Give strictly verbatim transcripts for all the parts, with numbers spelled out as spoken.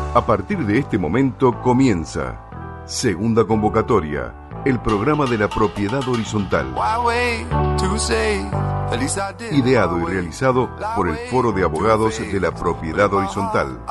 A partir de este momento comienza Segunda Convocatoria, el programa de la propiedad horizontal. Ideado y realizado por el Foro de Abogados de la Propiedad Horizontal.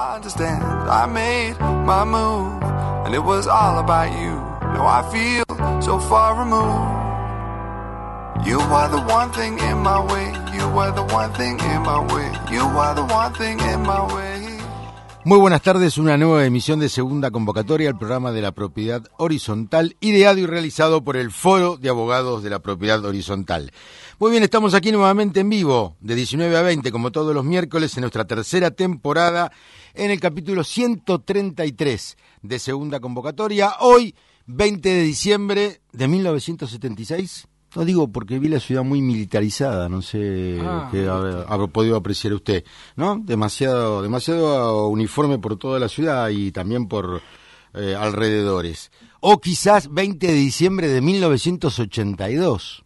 You are the one thing in my way. You are the one thing in my way. You are the one thing in my way. Muy buenas tardes, una nueva emisión de Segunda Convocatoria, el programa de la propiedad horizontal, ideado y realizado por el Foro de Abogados de la Propiedad Horizontal. Muy bien, estamos aquí nuevamente en vivo, de diecinueve a veinte, como todos los miércoles, en nuestra tercera temporada, en el capítulo ciento treinta y tres de Segunda Convocatoria. Hoy, veinte de diciembre de mil novecientos setenta y seis. No digo porque vi la ciudad muy militarizada, no sé ah, qué habrá, habrá podido apreciar usted, ¿no? Demasiado, demasiado uniforme por toda la ciudad y también por eh, alrededores. O quizás veinte de diciembre de mil novecientos ochenta y dos.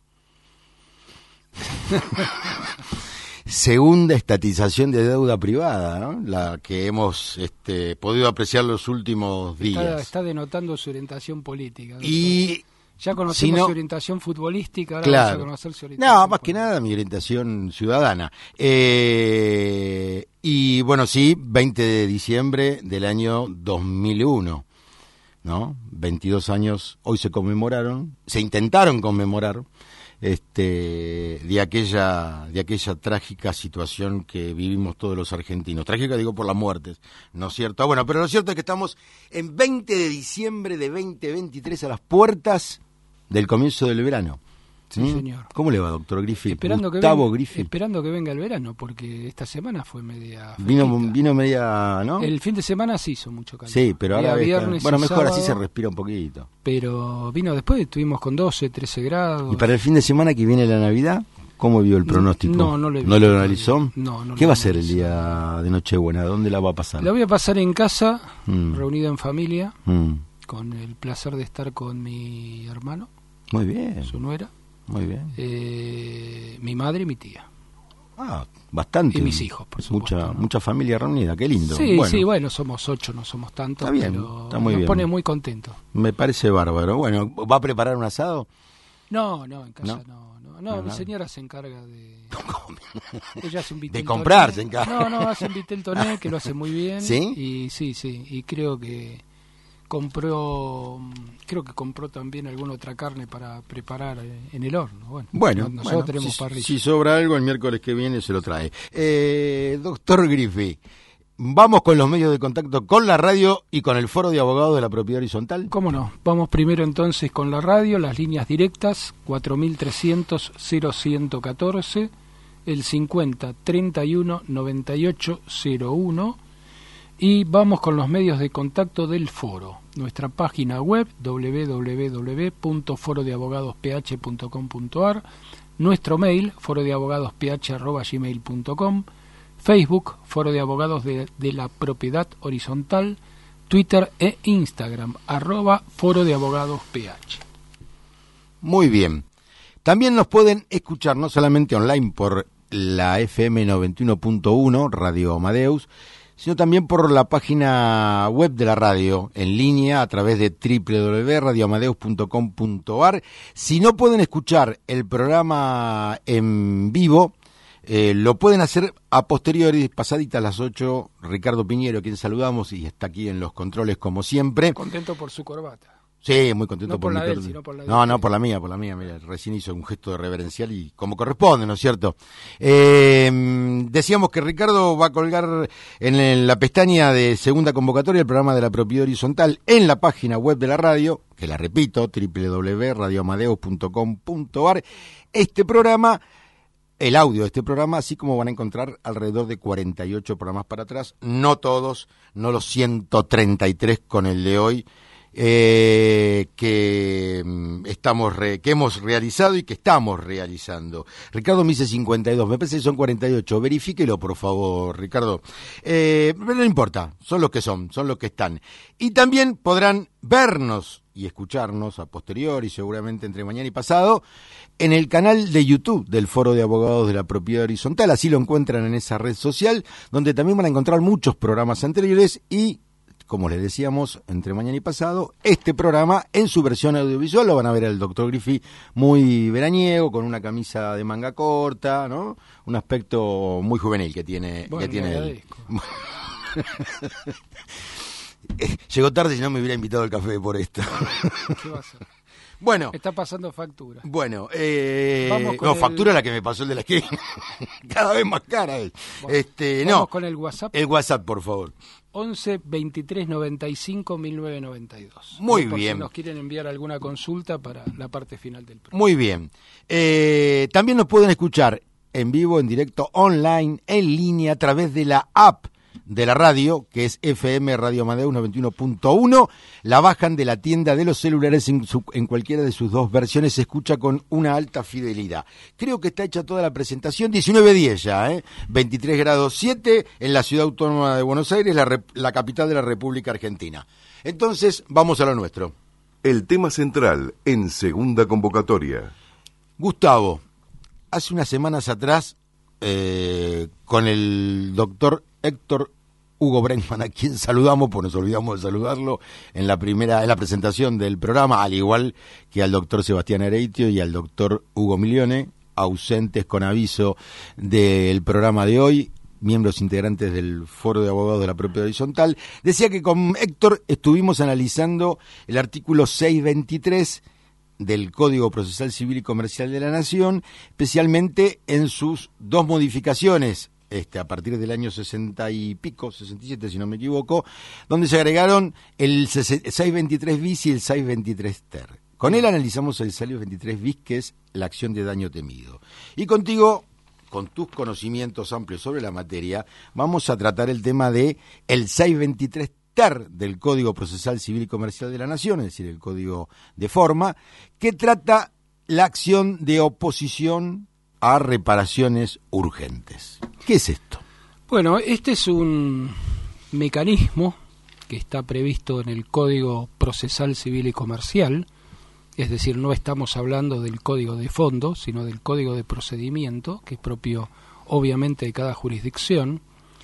Segunda estatización de deuda privada, ¿no? La que hemos este, podido apreciar los últimos días. Está, está denotando su orientación política, ¿no? Y ya conocemos si no, su orientación futbolística, ahora claro, vamos a conocer su orientación. No, más política. que nada mi orientación ciudadana. Eh, y bueno, sí, veinte de diciembre del año dos mil uno, ¿no? veintidós años, hoy se conmemoraron, se intentaron conmemorar, este, de aquella, de aquella trágica situación que vivimos todos los argentinos. Trágica digo por las muertes, ¿no es cierto? Bueno, pero lo cierto es que estamos en veinte de diciembre de veinte veintitrés, a las puertas del comienzo del verano. Sí, ¿Mm? señor. ¿Cómo le va, doctor Griffi? Esperando Gustavo que venga, Griffi. Esperando que venga el verano, porque esta semana fue media Vino, fresquita. vino media, ¿no? El fin de semana sí hizo mucho calor. Sí, pero ahora Día está, viernes bueno, y mejor sábado, así se respira un poquito. Pero vino después, estuvimos con doce, trece grados. ¿Y para el fin de semana que viene la Navidad? ¿Cómo vio el pronóstico? No, no lo vi. ¿No lo analizó? No, no ¿Qué lo va a ser el analizó. día de Nochebuena? ¿Dónde la va a pasar? La voy a pasar en casa, Mm. reunida en familia, Mm. con el placer de estar con mi hermano, Muy bien, su nuera, muy bien. eh, mi madre y mi tía. Ah, bastante. Y mis hijos, por supuesto, Mucha, ¿no? mucha familia reunida, qué lindo. Sí, bueno, sí, bueno, somos ocho, no somos tantos, Está bien, pero está muy nos bien. pone muy contentos. Me parece bárbaro. Bueno, ¿va a preparar un asado? No, no, en casa ¿No? no. No, no, No, mi no. señora se encarga de... Ella hace un vitel De comprar, toné. se encarga. No, no, hace un vitel toné que lo hace muy bien. ¿Sí? Y sí, sí, y creo que compró, creo que compró también alguna otra carne para preparar en el horno. Bueno, Bueno, nosotros bueno, tenemos si, parrilla. si sobra algo, el miércoles que viene se lo trae. Eh, doctor Griffi, vamos con los medios de contacto con la radio y con el Foro de Abogados de la Propiedad Horizontal. ¿Cómo no? Vamos primero entonces con la radio, las líneas directas, cuatro mil trescientos, cero ciento catorce, el cincuenta, treinta y uno, noventa y ocho, cero uno, y vamos con los medios de contacto del foro. Nuestra página web, doble u doble u doble u punto foro de abogados p h punto com punto a r, nuestro mail, foro de abogados p h arroba gmail punto com, Facebook, Foro de Abogados de, de la Propiedad Horizontal, Twitter e Instagram, arroba Foro de Abogados P H. Muy bien. También nos pueden escuchar no solamente online por la F M noventa y uno punto uno, Radio Amadeus, sino también por la página web de la radio, en línea, a través de doble u doble u doble u punto radio amadeus punto com punto a r. Si no pueden escuchar el programa en vivo, Eh, lo pueden hacer a posteriori, pasaditas las ocho. Ricardo Piñero, quien saludamos y está aquí en los controles como siempre. Contento por su corbata. Sí, muy contento No por, por mi la de él, cor- sino por la de No, usted. no, por la mía, por la mía. Mira, recién hizo un gesto de reverencial y como corresponde, ¿no es cierto? Eh, decíamos que Ricardo va a colgar en, el- la pestaña de Segunda Convocatoria el programa de la Propiedad Horizontal en la página web de la radio, que la repito, doble u doble u doble u punto radio amadeus punto com punto a r. Este programa, el audio de este programa, así como van a encontrar alrededor de cuarenta y ocho programas para atrás, no todos, no los ciento treinta y tres con el de hoy, eh, que mm, estamos re, que hemos realizado y que estamos realizando. Ricardo me dice cincuenta y dos, me parece que son cuarenta y ocho, verifíquelo por favor, Ricardo. Eh, pero no importa, son los que son, son los que están. Y también podrán vernos y escucharnos a posteriori, seguramente entre mañana y pasado, en el canal de YouTube del Foro de Abogados de la Propiedad Horizontal. Así lo encuentran en esa red social, donde también van a encontrar muchos programas anteriores y como les decíamos, entre mañana y pasado, este programa en su versión audiovisual. Lo van a ver al doctor Griffi muy veraniego, con una camisa de manga corta, ¿no? Un aspecto muy juvenil que tiene, bueno, que tiene él. Llegó tarde y no me hubiera invitado al café por esto. ¿Qué va a hacer? Bueno. Está pasando factura. Bueno, eh, Vamos con no, el... factura la que me pasó el de la esquina. Cada vez más cara es. Bueno, este, vamos no. con el WhatsApp. El WhatsApp, por favor. once veintitrés noventa y cinco mil novecientos noventa y dos. Muy por bien. Si nos quieren enviar alguna consulta para la parte final del programa. Muy bien. Eh, también nos pueden escuchar en vivo, en directo, online, en línea, a través de la app de la radio, que es F M Radio Amadeus noventa y uno punto uno. La bajan de la tienda de los celulares en, su, en cualquiera de sus dos versiones. Se escucha con una alta fidelidad. Creo que está hecha toda la presentación. diecinueve diez ya, ¿eh? veintitrés grados siete en la ciudad autónoma de Buenos Aires, la, rep, la capital de la República Argentina. Entonces, vamos a lo nuestro. El tema central en segunda convocatoria. Gustavo, hace unas semanas atrás, eh, con el doctor Héctor Hugo Brenkman, a quien saludamos, pues nos olvidamos de saludarlo en la primera, en la presentación del programa, al igual que al doctor Sebastián Ereitio y al doctor Hugo Milione, ausentes con aviso del programa de hoy, miembros integrantes del Foro de Abogados de la Propiedad Horizontal. Decía que con Héctor estuvimos analizando el artículo seiscientos veintitrés del Código Procesal Civil y Comercial de la Nación, especialmente en sus dos modificaciones, Este, a partir del año sesenta y pico, sesenta y siete si no me equivoco, donde se agregaron el seiscientos veintitrés bis y el seiscientos veintitrés ter. Con él analizamos el seiscientos veintitrés bis, que es la acción de daño temido. Y contigo, con tus conocimientos amplios sobre la materia, vamos a tratar el tema de el seiscientos veintitrés ter del Código Procesal Civil y Comercial de la Nación, es decir, el Código de Forma, que trata la acción de oposición a reparaciones urgentes. ¿Qué es esto? Bueno, este es un mecanismo que está previsto en el Código Procesal Civil y Comercial, es decir, no estamos hablando del Código de Fondo, sino del Código de Procedimiento, que es propio obviamente de cada jurisdicción,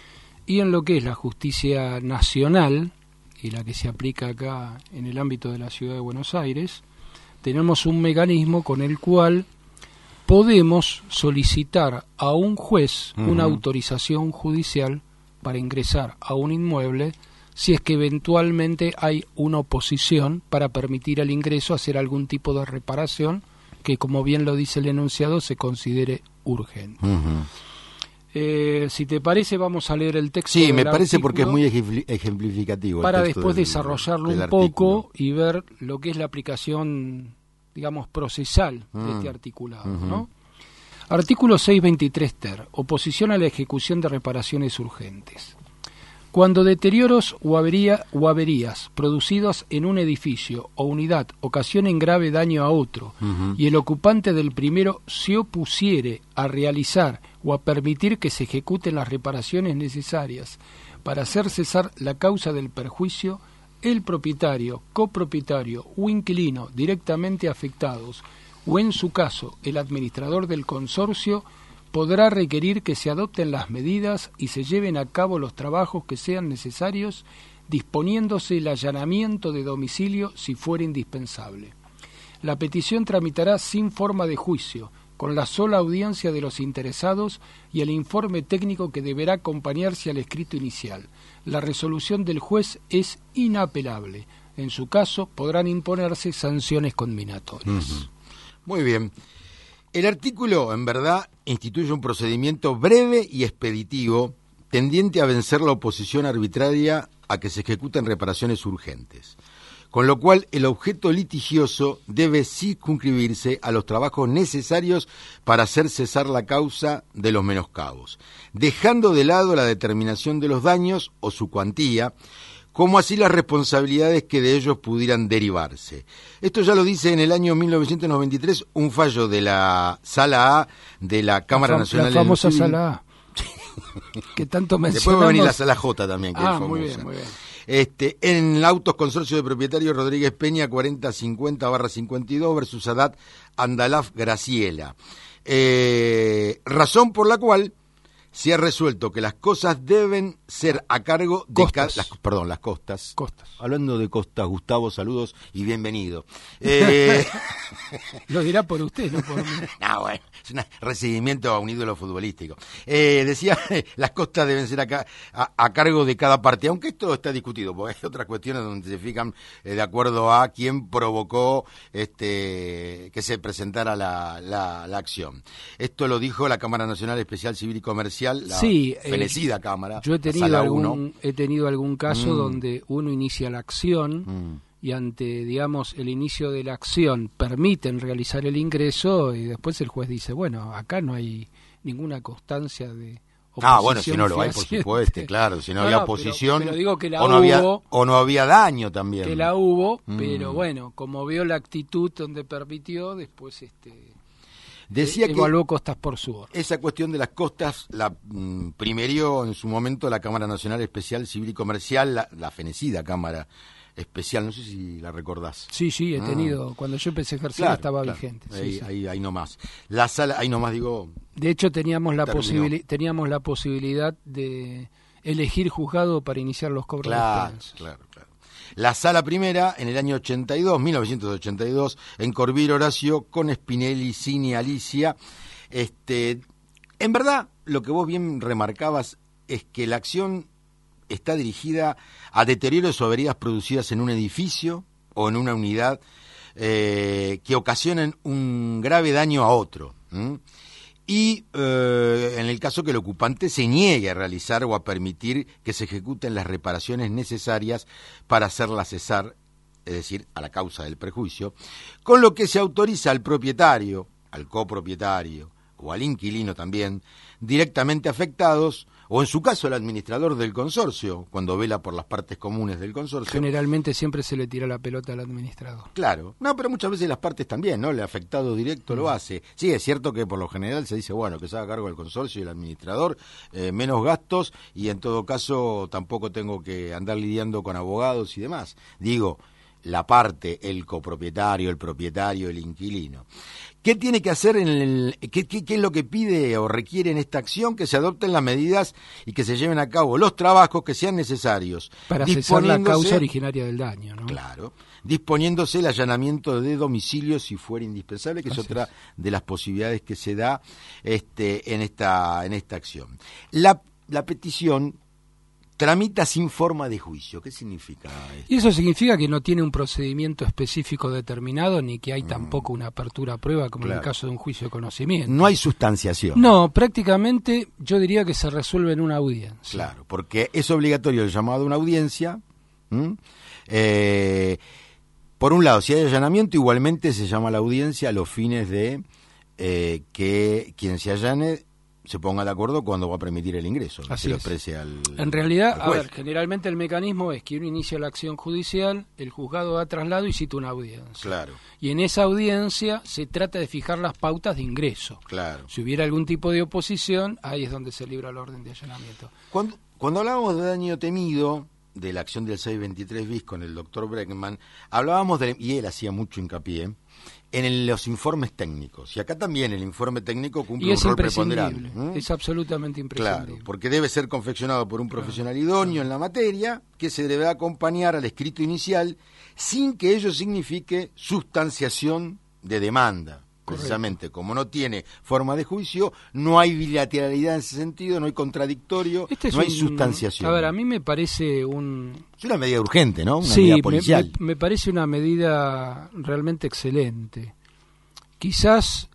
y en lo que es la justicia nacional, y la que se aplica acá en el ámbito de la Ciudad de Buenos Aires, tenemos un mecanismo con el cual podemos solicitar a un juez uh-huh. una autorización judicial para ingresar a un inmueble si es que eventualmente hay una oposición para permitir el ingreso, hacer algún tipo de reparación que, como bien lo dice el enunciado, se considere urgente. Uh-huh. Eh, si te parece, vamos a leer el texto. Sí, me parece porque es muy ejemplificativo. Para el texto después del, desarrollarlo del un artículo. poco y ver lo que es la aplicación, digamos, procesal mm. de este articulado, uh-huh. ¿no? Artículo seiscientos veintitrés ter. Oposición a la ejecución de reparaciones urgentes. Cuando deterioros o, avería, o averías producidos en un edificio o unidad ocasionen grave daño a otro uh-huh. y el ocupante del primero se opusiere a realizar o a permitir que se ejecuten las reparaciones necesarias para hacer cesar la causa del perjuicio, el propietario, copropietario o inquilino directamente afectados, o en su caso el administrador del consorcio, podrá requerir que se adopten las medidas y se lleven a cabo los trabajos que sean necesarios, disponiéndose el allanamiento de domicilio si fuera indispensable. La petición tramitará sin forma de juicio, con la sola audiencia de los interesados y el informe técnico que deberá acompañarse al escrito inicial. La resolución del juez es inapelable. En su caso, podrán imponerse sanciones conminatorias. Uh-huh. Muy bien. El artículo, en verdad, instituye un procedimiento breve y expeditivo tendiente a vencer la oposición arbitraria a que se ejecuten reparaciones urgentes, con lo cual el objeto litigioso debe circunscribirse a los trabajos necesarios para hacer cesar la causa de los menoscabos, dejando de lado la determinación de los daños o su cuantía, como así las responsabilidades que de ellos pudieran derivarse. Esto ya lo dice en el año mil novecientos noventa y tres un fallo de la Sala A de la Cámara la, Nacional La famosa Civil. Sala A, que tanto mencionamos. Después va a venir la Sala J también, que ah, es famosa. Muy bien, muy bien. Este, en Autos Consorcio de Propietarios Rodríguez Peña cuarenta cincuenta barra cincuenta y dos versus Haddad Andalaf Graciela. Eh, razón por la cual se ha resuelto que las cosas deben ser a cargo de cada... Las, perdón, las costas. Costas. Hablando de costas, Gustavo, saludos y bienvenido. Eh... Lo dirá por usted, no por mí. No, bueno, es un recibimiento a un ídolo futbolístico. Eh, decía, las costas deben ser acá, a, a cargo de cada parte, aunque esto está discutido, porque hay otras cuestiones donde se fijan eh, de acuerdo a quién provocó este que se presentara la, la, la acción. Esto lo dijo la Cámara Nacional Especial Civil y Comercial, la sí, fenecida eh, Cámara. Yo he tenido algún, he tenido algún caso mm. donde uno inicia la acción mm. y ante, digamos, el inicio de la acción permiten realizar el ingreso y después el juez dice, bueno, acá no hay ninguna constancia de Ah, bueno, si no lo hay, por supuesto, claro, si no, no había oposición, pero, pero digo que la o, no hubo, había, o no había daño también. Que la hubo, mm. pero bueno, como vio la actitud donde permitió, después este decía eh, evaluó costas por su orden. Esa cuestión de las costas la mm, primerió en su momento la Cámara Nacional Especial Civil y Comercial, la, la fenecida Cámara Especial, no sé si la recordás. Sí, sí, he tenido, ah. cuando yo empecé a ejercer claro, estaba claro. vigente. Sí, ahí, sí. ahí, ahí nomás. La sala, ahí nomás digo... De hecho teníamos la, posibili- teníamos la posibilidad de elegir juzgado para iniciar los cobros claro, de expensas. Claro, claro. La sala primera, en el año ochenta y dos, mil novecientos ochenta y dos, en Corvir Horacio, con Spinelli, Cini, Alicia. Este, en verdad, lo que vos bien remarcabas es que la acción está dirigida a deterioros o averías producidas en un edificio o en una unidad eh, que ocasionen un grave daño a otro. ¿m? Y eh, en el caso que el ocupante se niegue a realizar o a permitir que se ejecuten las reparaciones necesarias para hacerla cesar, es decir, a la causa del perjuicio, con lo que se autoriza al propietario, al copropietario o al inquilino también, directamente afectados, o en su caso el administrador del consorcio, cuando vela por las partes comunes del consorcio. Generalmente siempre se le tira la pelota al administrador. Claro, no, pero muchas veces las partes también, ¿no? El afectado directo mm. lo hace. Sí, es cierto que por lo general se dice, bueno, que se haga cargo el consorcio y el administrador, eh, menos gastos, y en todo caso tampoco tengo que andar lidiando con abogados y demás. Digo, la parte, el copropietario, el propietario, el inquilino. ¿Qué tiene que hacer en el, qué, qué, qué es lo que pide o requiere en esta acción? Que se adopten las medidas y que se lleven a cabo los trabajos que sean necesarios. Para cesar la causa originaria del daño, ¿no? Claro. Disponiéndose el allanamiento de domicilio si fuera indispensable, que es Así otra es. de las posibilidades que se da este, en esta, en esta acción. La, la petición tramita sin forma de juicio. ¿Qué significa esto? Y eso significa que no tiene un procedimiento específico determinado, ni que hay mm. tampoco una apertura a prueba como claro. en el caso de un juicio de conocimiento. No hay sustanciación. No, prácticamente yo diría que se resuelve en una audiencia. Claro, porque es obligatorio el llamado a una audiencia. ¿Mm? Eh, por un lado, si hay allanamiento, igualmente se llama a la audiencia a los fines de eh, que quien se allane se ponga de acuerdo cuando va a permitir el ingreso. Así lo es. exprese al, en realidad, al a ver, generalmente el mecanismo es que uno inicia la acción judicial, el juzgado da traslado y cita una audiencia. Claro. Y en esa audiencia se trata de fijar las pautas de ingreso. Claro. Si hubiera algún tipo de oposición, ahí es donde se libra la orden de allanamiento. Cuando, cuando hablábamos de daño temido, de la acción del seiscientos veintitrés bis con el doctor Breckman, hablábamos de, y él hacía mucho hincapié, en el, los informes técnicos. Y acá también el informe técnico cumple un rol preponderante. ¿Mm? Es absolutamente imprescindible. Claro, porque debe ser confeccionado por un profesional claro, idóneo claro. en la materia, que se debe acompañar al escrito inicial, sin que ello signifique sustanciación de demanda. Precisamente, como no tiene forma de juicio, no hay bilateralidad en ese sentido, no hay contradictorio, este no hay un, sustanciación. A ver, a mí me parece un... Es una medida urgente, ¿no? Una sí, medida policial. Me, me parece una medida realmente excelente. Quizás,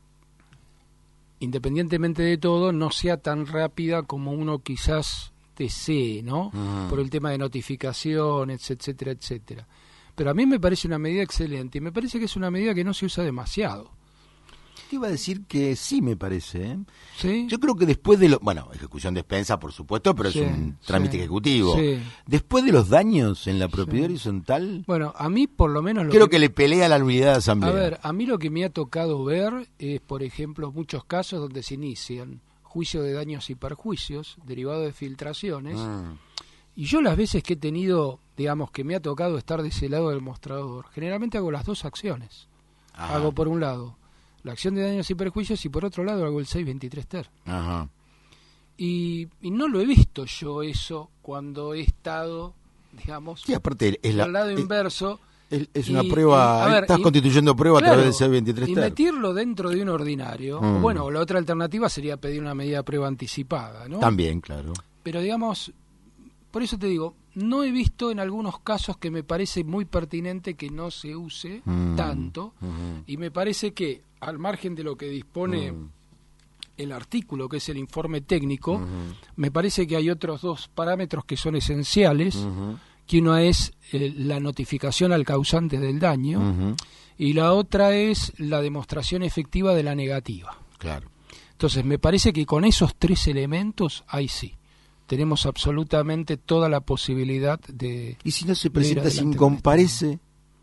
independientemente de todo, no sea tan rápida como uno quizás desee, ¿no? Uh-huh. Por el tema de notificaciones, etcétera, etcétera. Pero a mí me parece una medida excelente y me parece que es una medida que no se usa demasiado. Te iba a decir que sí, me parece. ¿eh? ¿Sí? Yo creo que después de lo... Bueno, ejecución de expensa, por supuesto, pero sí, es un trámite sí, ejecutivo. Sí. Después de los daños en la propiedad sí. horizontal... Bueno, a mí por lo menos... Lo creo que... que le pelea a la unidad de asamblea. A ver, a mí lo que me ha tocado ver es, por ejemplo, muchos casos donde se inician juicio de daños y perjuicios derivados de filtraciones. Mm. Y yo las veces que he tenido, digamos, que me ha tocado estar de ese lado del mostrador, generalmente hago las dos acciones. Ajá. Hago por un lado la acción de daños y perjuicios y por otro lado hago el seiscientos veintitrés ter. Ajá. Y, y no lo he visto yo eso cuando he estado, digamos, sí, aparte es la, al lado es, inverso. Es, es y, una prueba, y, ver, estás y, constituyendo prueba claro, a través del C veintitrés y ter. meterlo dentro de un ordinario. Mm. Bueno, la otra alternativa sería pedir una medida de prueba anticipada, ¿no? También, claro. Pero digamos, por eso te digo, no he visto en algunos casos que me parece muy pertinente que no se use mm. tanto, mm-hmm. y me parece que al margen de lo que dispone mm. el artículo, que es el informe técnico, mm-hmm. me parece que hay otros dos parámetros que son esenciales, mm-hmm. que uno es eh, la notificación al causante del daño, uh-huh. y la otra es la demostración efectiva de la negativa. Claro. Entonces, me parece que con esos tres elementos, ahí sí, tenemos absolutamente toda la posibilidad de... ¿Y si no se presenta, si comparece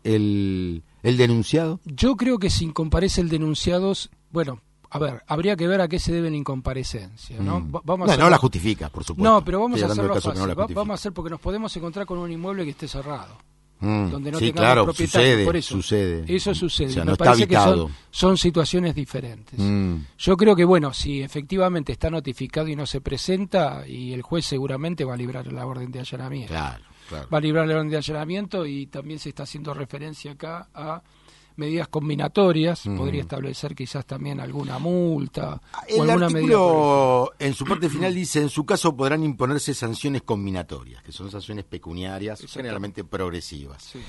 el, el denunciado? Yo creo que si comparece el denunciado, bueno... A ver, habría que ver a qué se debe la incomparecencia, ¿no? Mm. Va, vamos no, a no la justifica, por supuesto. No, pero vamos Estoy a hacerlo fácil. No Va, vamos a hacer porque nos podemos encontrar con un inmueble que esté cerrado. Mm. Donde no sí, tengamos claro, propietario. sucede, Por eso, sucede. Eso sucede. O sea, Me no parece está habitado. que son, son situaciones diferentes. Mm. Yo creo que, bueno, si efectivamente está notificado y no se presenta, y el juez seguramente va a librar la orden de allanamiento. Claro, claro. Va a librar la orden de allanamiento, y también se está haciendo referencia acá a medidas combinatorias, mm. podría establecer quizás también alguna multa el o alguna artículo medida. En su parte final dice, en su caso podrán imponerse sanciones combinatorias, que son sanciones pecuniarias, generalmente progresivas. Sí.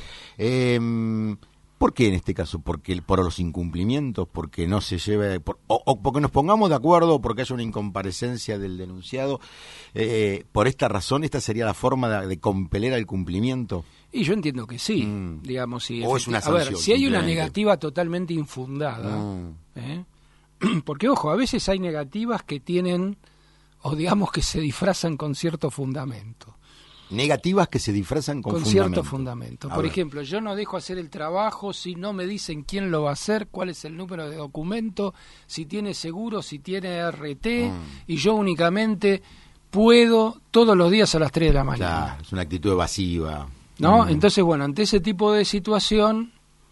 Eh, ¿Por qué en este caso? Porque por los incumplimientos, porque no se lleve, por, o, o porque nos pongamos de acuerdo, o porque haya una incomparecencia del denunciado. Eh, por esta razón, esta sería la forma de, de compeler al cumplimiento. Y yo entiendo que sí, mm. digamos, sí. O es una sanción. A ver, si hay una negativa totalmente infundada, mm. ¿eh? Porque, ojo, a veces hay negativas que tienen, o digamos que se disfrazan con cierto fundamento. Negativas que se disfrazan con, con fundamento. cierto fundamento. A Por ver. ejemplo, yo no dejo hacer el trabajo si no me dicen quién lo va a hacer, cuál es el número de documento, si tiene seguro, si tiene R T, mm. y yo únicamente puedo todos los días a las tres de la mañana. Claro, es una actitud evasiva. ¿No? Mm. Entonces, bueno, ante ese tipo de situación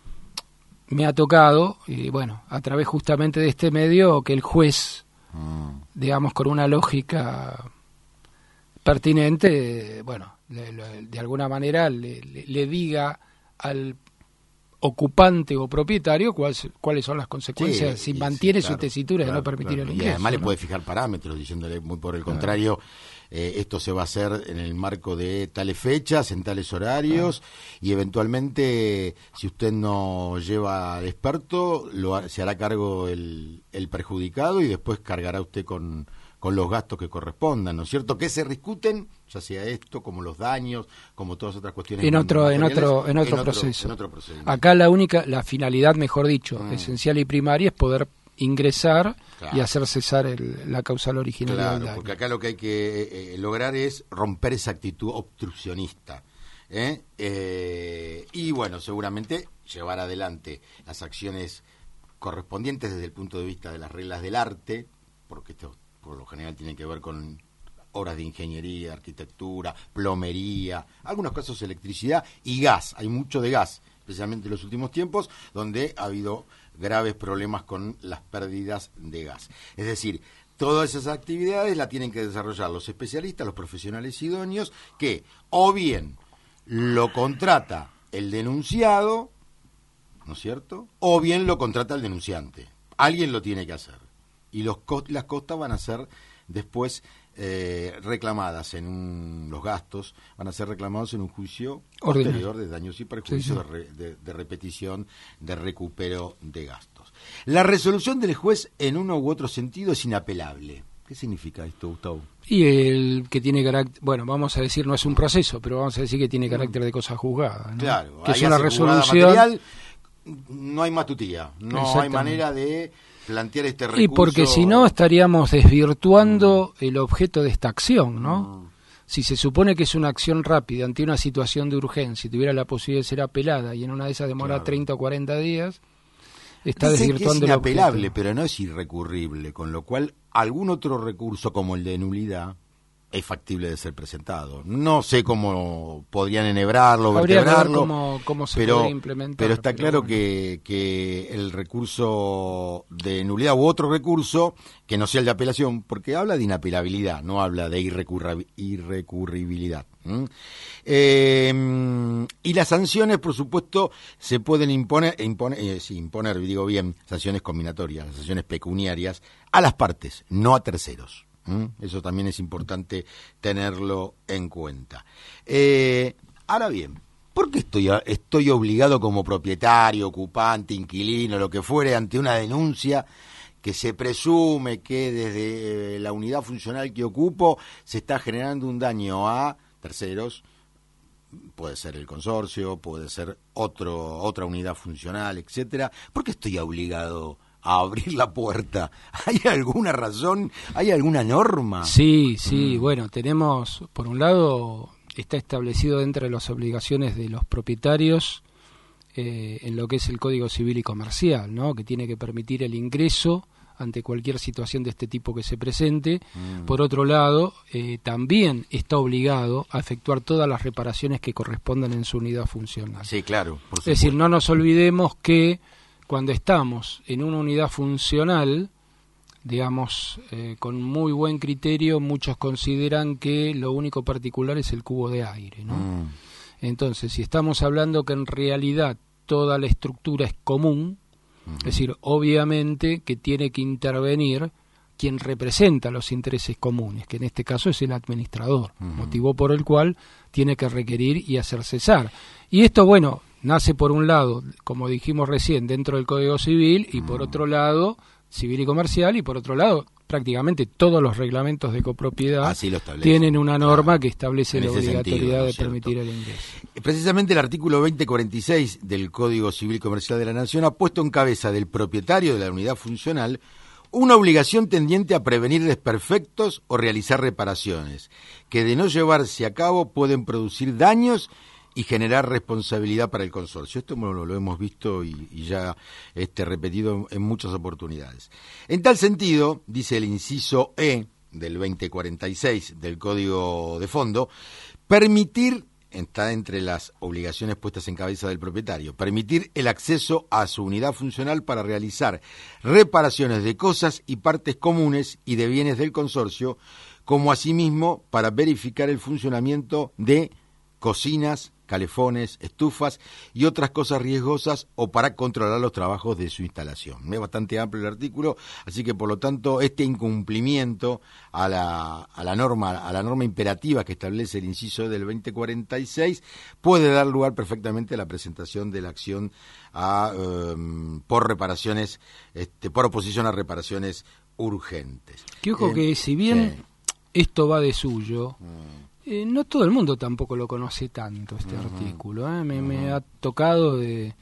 me ha tocado, y bueno, a través justamente de este medio, que el juez, mm. digamos, con una lógica pertinente, bueno, le, le, de alguna manera le, le, le diga al ocupante o propietario cuáles cuáles son las consecuencias sí, si mantiene sí, claro, su tesitura claro, de no permitir claro. el ingreso. Y además ¿no? le puede fijar parámetros, diciéndole muy por el claro. contrario, eh, esto se va a hacer en el marco de tales fechas, en tales horarios, claro. y eventualmente, si usted no lleva al experto, lo, se hará cargo el, el perjudicado, y después cargará usted con... con los gastos que correspondan, ¿no es cierto? Que se discuten, ya sea esto, como los daños, como todas otras cuestiones. En otro, en otro, en otro en proceso. Otro, en otro Acá la única, la finalidad, mejor dicho, mm. esencial y primaria, es poder ingresar claro. y hacer cesar el, la causal original. Claro, porque acá lo que hay que eh, lograr es romper esa actitud obstruccionista. ¿eh? Eh, y bueno, seguramente llevar adelante las acciones correspondientes desde el punto de vista de las reglas del arte, porque esto por lo general tienen que ver con obras de ingeniería, arquitectura, plomería, algunos casos electricidad y gas. Hay mucho de gas, especialmente en los últimos tiempos, donde ha habido graves problemas con las pérdidas de gas. Es decir, todas esas actividades las tienen que desarrollar los especialistas, los profesionales idóneos, que o bien lo contrata el denunciado, ¿no es cierto?, o bien lo contrata el denunciante. Alguien lo tiene que hacer. Y los cost- las costas van a ser después eh, reclamadas en un, los gastos van a ser reclamados en un juicio Ordinario. posterior de daños y perjuicios sí, sí. De, re, de, de repetición, de recupero de gastos. La resolución del juez en uno u otro sentido es inapelable. ¿Qué significa esto, Gustavo? Y el que tiene carácter, bueno, vamos a decir, no es un proceso, pero vamos a decir que tiene carácter de cosa juzgada, ¿no? Claro, que es una resolución material, no hay más tutía, no hay manera de plantear este recurso. Y porque si no estaríamos desvirtuando mm. el objeto de esta acción, ¿no? Mm. Si se supone que es una acción rápida ante una situación de urgencia y tuviera la posibilidad de ser apelada y en una de esas demora claro. treinta o cuarenta días, está Dicen desvirtuando que es el objeto. inapelable, pero no es irrecurrible, con lo cual algún otro recurso como el de nulidad es factible de ser presentado. No sé cómo podrían enhebrarlo, Habría vertebrarlo, que ver cómo, cómo se pero, puede implementar. pero está pero claro bueno. que, que el recurso de nulidad u otro recurso, que no sea el de apelación, porque habla de inapelabilidad, no habla de irrecurra- irrecurribilidad. ¿Mm? Eh, y las sanciones, por supuesto, se pueden imponer, imponer, eh, sí, imponer, digo bien, sanciones combinatorias, las sanciones pecuniarias, a las partes, no a terceros. ¿Mm? Eso también es importante tenerlo en cuenta. Eh, ahora bien, ¿por qué estoy, estoy obligado como propietario, ocupante, inquilino, lo que fuere, ante una denuncia que se presume que desde la unidad funcional que ocupo se está generando un daño a terceros? Puede ser el consorcio, puede ser otro otra unidad funcional, etcétera. ¿Por qué estoy obligado a abrir la puerta? ¿Hay alguna razón? ¿Hay alguna norma? Sí, sí, mm. bueno, tenemos, por un lado, está establecido dentro de las obligaciones de los propietarios eh, en lo que es el Código Civil y Comercial, ¿no? Que tiene que permitir el ingreso ante cualquier situación de este tipo que se presente. Mm. Por otro lado, eh, también está obligado a efectuar todas las reparaciones que correspondan en su unidad funcional. Sí, claro, por supuesto. Es decir, no nos olvidemos que cuando estamos en una unidad funcional, digamos, eh, con muy buen criterio, muchos consideran que lo único particular es el cubo de aire, ¿no? Mm. Entonces, si estamos hablando que en realidad toda la estructura es común, uh-huh. es decir, obviamente que tiene que intervenir quien representa los intereses comunes, que en este caso es el administrador, uh-huh. motivo por el cual tiene que requerir y hacer cesar. Y esto, bueno, nace por un lado, como dijimos recién, dentro del Código Civil, y por otro lado, civil y comercial, y por otro lado, prácticamente todos los reglamentos de copropiedad tienen una norma claro, que establece la obligatoriedad sentido, ¿no de permitir el ingreso. Precisamente el artículo veinte cuarenta y seis del Código Civil y Comercial de la Nación ha puesto en cabeza del propietario de la unidad funcional una obligación tendiente a prevenir desperfectos o realizar reparaciones, que de no llevarse a cabo pueden producir daños y generar responsabilidad para el consorcio. Esto bueno, lo hemos visto y, y ya este, repetido en muchas oportunidades. En tal sentido, dice el inciso E del veinte cuarenta y seis del Código de Fondo, permitir, está entre las obligaciones puestas en cabeza del propietario, permitir el acceso a su unidad funcional para realizar reparaciones de cosas y partes comunes y de bienes del consorcio, como asimismo para verificar el funcionamiento de cocinas, calefones, estufas y otras cosas riesgosas o para controlar los trabajos de su instalación. Es bastante amplio el artículo, así que por lo tanto este incumplimiento a la, a la norma a la norma imperativa que establece el inciso del veinte cuarenta y seis puede dar lugar perfectamente a la presentación de la acción a, um, por reparaciones, este, por oposición a reparaciones urgentes. Que ojo eh, que si bien sí. esto va de suyo, mm. Eh, no todo el mundo tampoco lo conoce tanto este uh-huh. artículo. ¿eh? Me, uh-huh. me ha tocado de,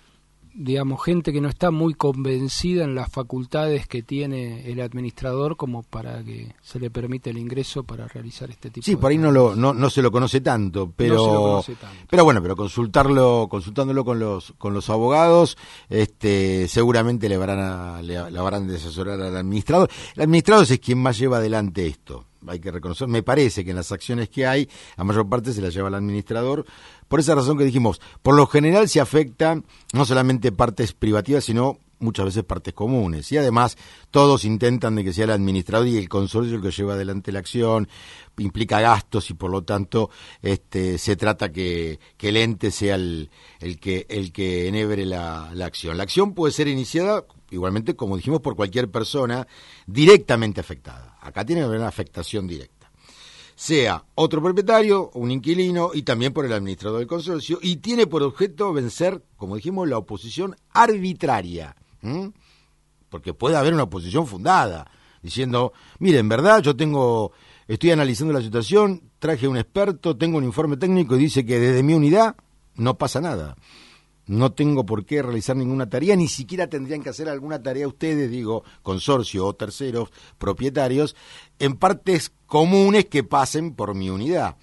digamos, gente que no está muy convencida en las facultades que tiene el administrador como para que se le permita el ingreso para realizar este tipo sí, de... Sí, por ahí no, lo, no, no se lo conoce tanto, pero no se lo conoce tanto. Pero bueno, pero consultarlo, consultándolo con los con los abogados, este, seguramente le habrán a, le, le habrán de asesorar al administrador. El administrador es quien más lleva adelante esto. Hay que reconocer, me parece que en las acciones que hay, la mayor parte se las lleva el administrador, por esa razón que dijimos, por lo general se afectan no solamente partes privativas, sino muchas veces partes comunes, y además todos intentan de que sea el administrador y el consorcio el que lleva adelante la acción, implica gastos y por lo tanto este se trata que, que el ente sea el, el que el que enhebre la, la acción. La acción puede ser iniciada igualmente, como dijimos, por cualquier persona directamente afectada. Acá tiene que haber una afectación directa. Sea otro propietario, un inquilino y también por el administrador del consorcio, y tiene por objeto vencer, como dijimos, la oposición arbitraria. ¿Mm? Porque puede haber una oposición fundada, diciendo, mire, en verdad yo tengo, estoy analizando la situación, traje un experto, tengo un informe técnico y dice que desde mi unidad no pasa nada. No tengo por qué realizar ninguna tarea, ni siquiera tendrían que hacer alguna tarea ustedes, digo, consorcio o terceros propietarios, en partes comunes que pasen por mi unidad.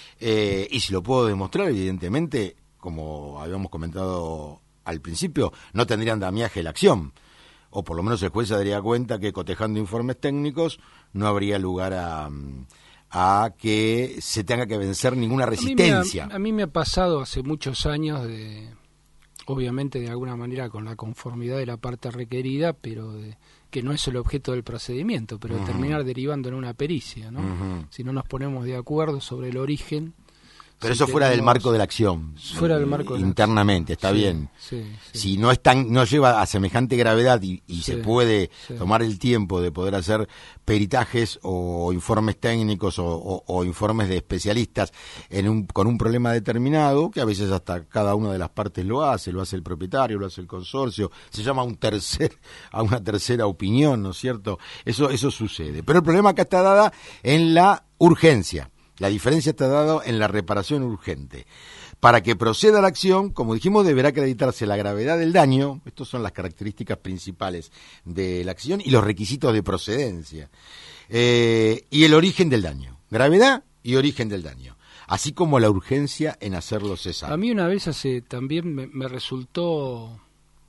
Eh, y si lo puedo demostrar, evidentemente, como habíamos comentado al principio, no tendrían damiaje la acción. O por lo menos el juez se daría cuenta que cotejando informes técnicos no habría lugar a, a que se tenga que vencer ninguna resistencia. A mí me ha, a mí me ha pasado hace muchos años, de, obviamente de alguna manera con la conformidad de la parte requerida, pero de, que no es el objeto del procedimiento, pero uh-huh. de terminar derivando en una pericia, ¿no? Uh-huh. Si no nos ponemos de acuerdo sobre el origen. Pero si eso fuera tenemos, del marco de la acción. Fuera del marco de internamente, la acción. está sí, bien. Sí, sí. Si no es tan, no lleva a semejante gravedad y, y sí, se puede sí. tomar el tiempo de poder hacer peritajes o informes técnicos o, o, o informes de especialistas en un, con un problema determinado, que a veces hasta cada una de las partes lo hace, lo hace el propietario, lo hace el consorcio, se llama un tercer, a una tercera opinión, ¿no es cierto? Eso, eso sucede. Pero el problema acá está dada en la urgencia. La diferencia está dada en la reparación urgente. Para que proceda la acción, como dijimos, deberá acreditarse la gravedad del daño, estas son las características principales de la acción y los requisitos de procedencia, eh, y el origen del daño, gravedad y origen del daño, así como la urgencia en hacerlo cesar. A mí una vez hace también me, me resultó,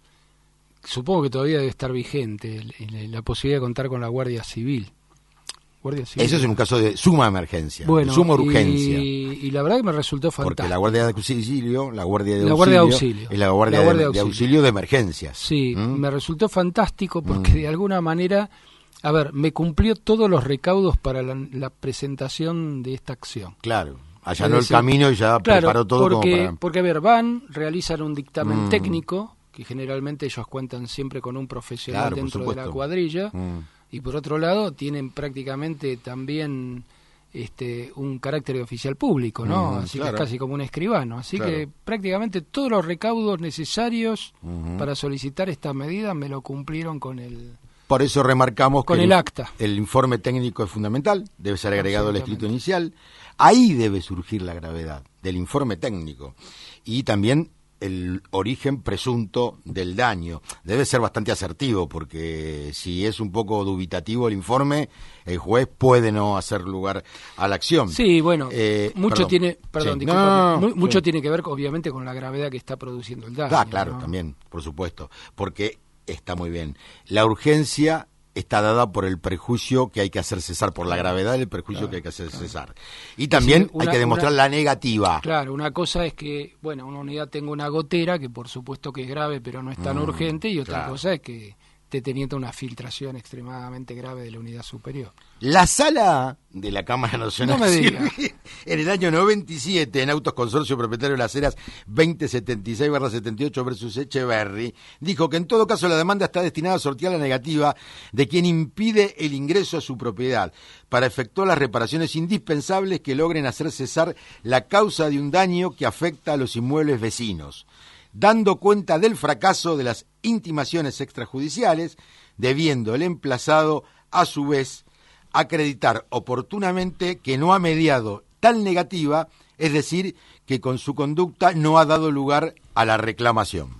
supongo que todavía debe estar vigente, la posibilidad de contar con la Guardia Civil. Guardia Civil. Eso es en un caso de suma emergencia, bueno, de suma urgencia. Y, y la verdad que me resultó fantástico. Porque la Guardia de Auxilio, la Guardia de la Auxilio, guardia de auxilio es la Guardia, la guardia de, de, auxilio. de Auxilio de Emergencias. Sí, ¿Mm? me resultó fantástico porque ¿Mm? de alguna manera, a ver, me cumplió todos los recaudos para la, la presentación de esta acción. Claro, allanó el camino y ya claro, preparó todo porque, como para... porque, a ver, van, realizan un dictamen Mm. técnico, que generalmente ellos cuentan siempre con un profesional Claro, dentro de la supuesto. cuadrilla, Mm. y por otro lado tienen prácticamente también este un carácter de oficial público, ¿no? Mm, así claro. que es casi como un escribano. Así Claro. que prácticamente todos los recaudos necesarios Ujú. para solicitar esta medida me lo cumplieron con el... Por eso remarcamos Con que el acta. el informe técnico es fundamental, debe ser agregado al escrito Absolutamente. inicial. Ahí debe surgir la gravedad del informe técnico y también el origen presunto del daño. Debe ser bastante asertivo porque si es un poco dubitativo el informe, el juez puede no hacer lugar a la acción. Sí, bueno, Eh, mucho perdón. tiene, perdón, Sí. discúlpame, No, no, no, mu- mucho sí. tiene que ver obviamente con la gravedad que está produciendo el daño. Ah, claro, ¿no? también, por supuesto, porque está muy bien. La urgencia está dada por el prejuicio que hay que hacer cesar, por la gravedad del prejuicio Claro, que hay que hacer claro. cesar. Y también Sí, una- hay que demostrar una- la negativa. Claro, una cosa es que, bueno, una unidad tenga una gotera, que por supuesto que es grave, pero no es tan Mm, urgente, y otra claro. cosa es que esté teniendo una filtración extremadamente grave de la unidad superior. La sala de la Cámara Nacional No me diga. Civil, en el año noventa y siete, en Autos Consorcio Propietario de las Heras veinte setenta y seis barra setenta y ocho versus Echeverry, dijo que en todo caso la demanda está destinada a sortear la negativa de quien impide el ingreso a su propiedad para efectuar las reparaciones indispensables que logren hacer cesar la causa de un daño que afecta a los inmuebles vecinos, dando cuenta del fracaso de las intimaciones extrajudiciales, debiendo el emplazado, a su vez, acreditar oportunamente que no ha mediado tal negativa, es decir, que con su conducta no ha dado lugar a la reclamación.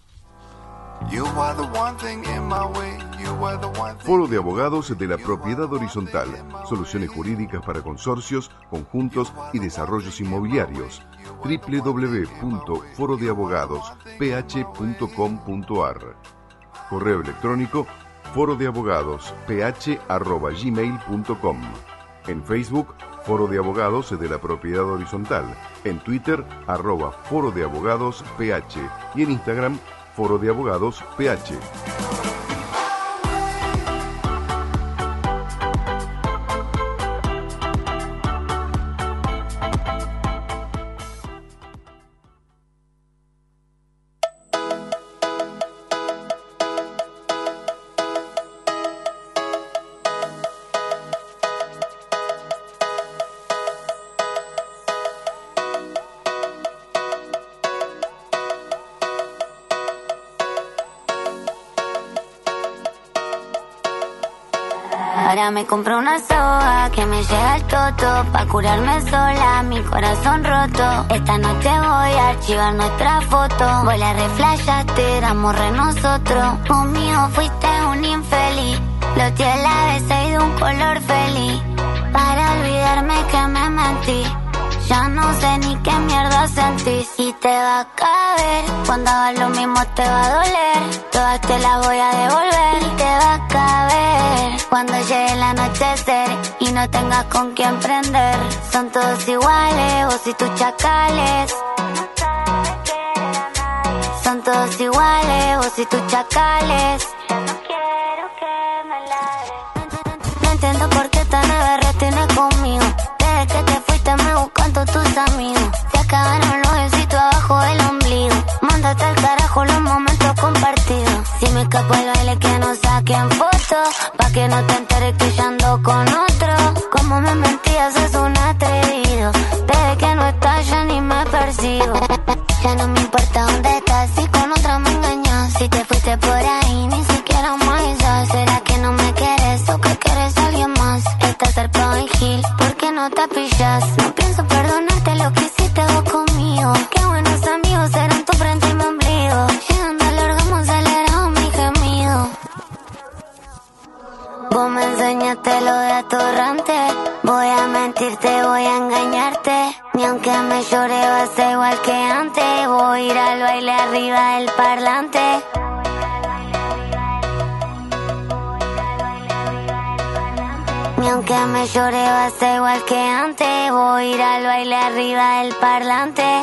Foro de Abogados de la Propiedad Horizontal. Soluciones jurídicas para consorcios, conjuntos y desarrollos inmobiliarios. doble u doble u doble u punto foro de abogados p h punto com punto a r. Correo electrónico foro de abogados p h arroba gmail punto com. En Facebook, Foro de Abogados de la Propiedad Horizontal. En Twitter, arroba Foro de Abogados P H. Y en Instagram, Foro de Abogados P H. Ahora me compré una soga que me llega al toto, pa' curarme sola, mi corazón roto. Esta noche voy a archivar nuestra foto. Vos la reflashaste, éramos re nosotros. Conmigo fuiste un infeliz, lo tiene la vez y de un color feliz. Para olvidarme que me mentí, ya no sé ni qué mierda sentís. Y te va a caber, cuando hagas lo mismo te va a doler. Todas te las voy a devolver y te va a caber. Cuando llegue el anochecer y no tengas con quién prender. Son todos iguales, vos y tus chacales. Son todos iguales, vos y tus chacales. Ya no quiero que me ladres. No entiendo por qué tan agarre tienes conmigo. Desde que te fuiste me buscan todos tus amigos. Se acabaron los besitos abajo del ombligo. Mándate al carajo los momentos compartidos. Si me escapo al baile que no saquen fotos, pa' que no te enteres que yo ando con otro. Como me mentías es un atrevido. Desde que no estás ya ni me persigo. Ya no me importa dónde estás, si con otra me engañas. Si te fuiste por ahí, ni siquiera me avisas. ¿Será que no me quieres o que quieres a alguien más? Estás zarpado en Gil, ¿por qué no te pillas? No pienso perdonarte lo que hiciste vos conmigo. Qué buenos amigos eran tu frente y mi ombligo. Llegando al orgasmo acelerado mi gemido. Vos me enseñaste lo de atorrante. Voy a mentirte, voy a engañarte. Ni aunque me llore va a ser igual que antes. Voy a ir al baile arriba del parlante. Ni aunque me llore va a ser igual que antes. Voy a ir al baile arriba del parlante.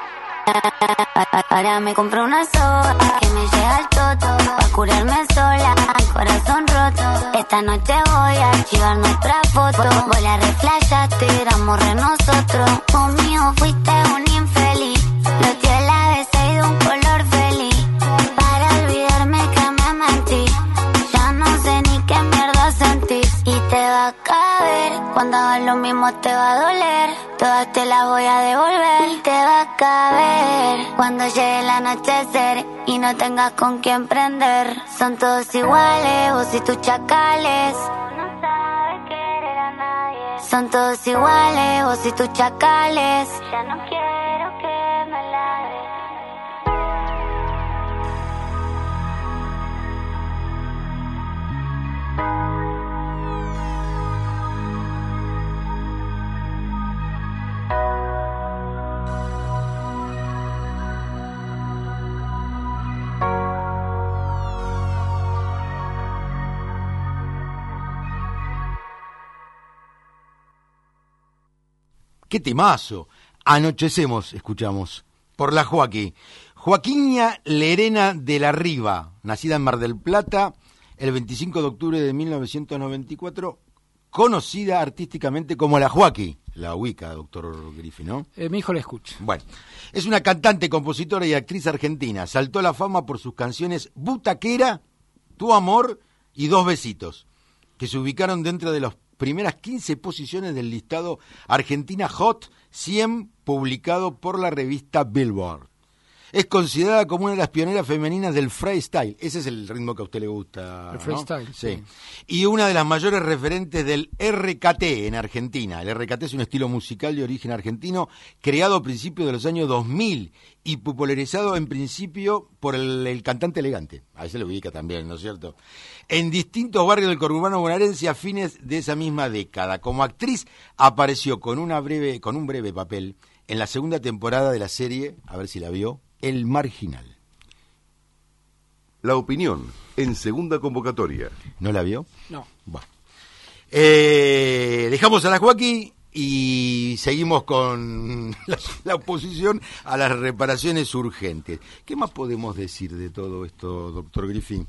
Ahora me compro una soga que me llega al toto, pa' curarme sola, el corazón roto. Esta noche voy a archivar nuestra foto. Vos la reflashaste, éramos re nosotros. Conmigo fuiste un infeliz. Los tíos la besé y de un color feliz. Para olvidarme que me mentí. Ya no sé ni qué mierda sentís. Y te va a caber, cuando hagas lo mismo te va a doler. Todas te las voy a devolver. Y te va a caber, cuando llegue el anochecer y no tengas con quién prender. Son todos iguales, vos y tus chacales. No sabes querer a nadie. Son todos iguales, vos y tus chacales. Ya no quiero que me ladres. ¡Qué temazo! Anochecemos, escuchamos, por la Joaquí. Joaquína Lerena de la Riva, nacida en Mar del Plata el veinticinco de octubre de mil novecientos noventa y cuatro, conocida artísticamente como la Joaquí. La ubica, doctor Griffin, ¿no? Eh, mi hijo la escucha. Bueno, es una cantante, compositora y actriz argentina. Saltó a la fama por sus canciones Butaquera, Tu Amor y Dos Besitos, que se ubicaron dentro de las primeras quince posiciones del listado Argentina Hot cien publicado por la revista Billboard. Es considerada como una de las pioneras femeninas del freestyle. Ese es el ritmo que a usted le gusta, el freestyle, ¿no? sí. Sí. Y una de las mayores referentes del R K T en Argentina. El R K T es un estilo musical de origen argentino, creado a principios de los años dos mil y popularizado en principio por el, el cantante Elegante. Ahí se lo ubica también, ¿no es cierto? En distintos barrios del conurbano bonaerense a fines de esa misma década. Como actriz apareció con una breve, con un breve papel en la segunda temporada de la serie, a ver si la vio, El Marginal. La opinión en segunda convocatoria. ¿No la vio? No. Bueno. Eh, dejamos a la Joaquín y seguimos con la, la oposición a las reparaciones urgentes. ¿Qué más podemos decir de todo esto, doctor Griffin?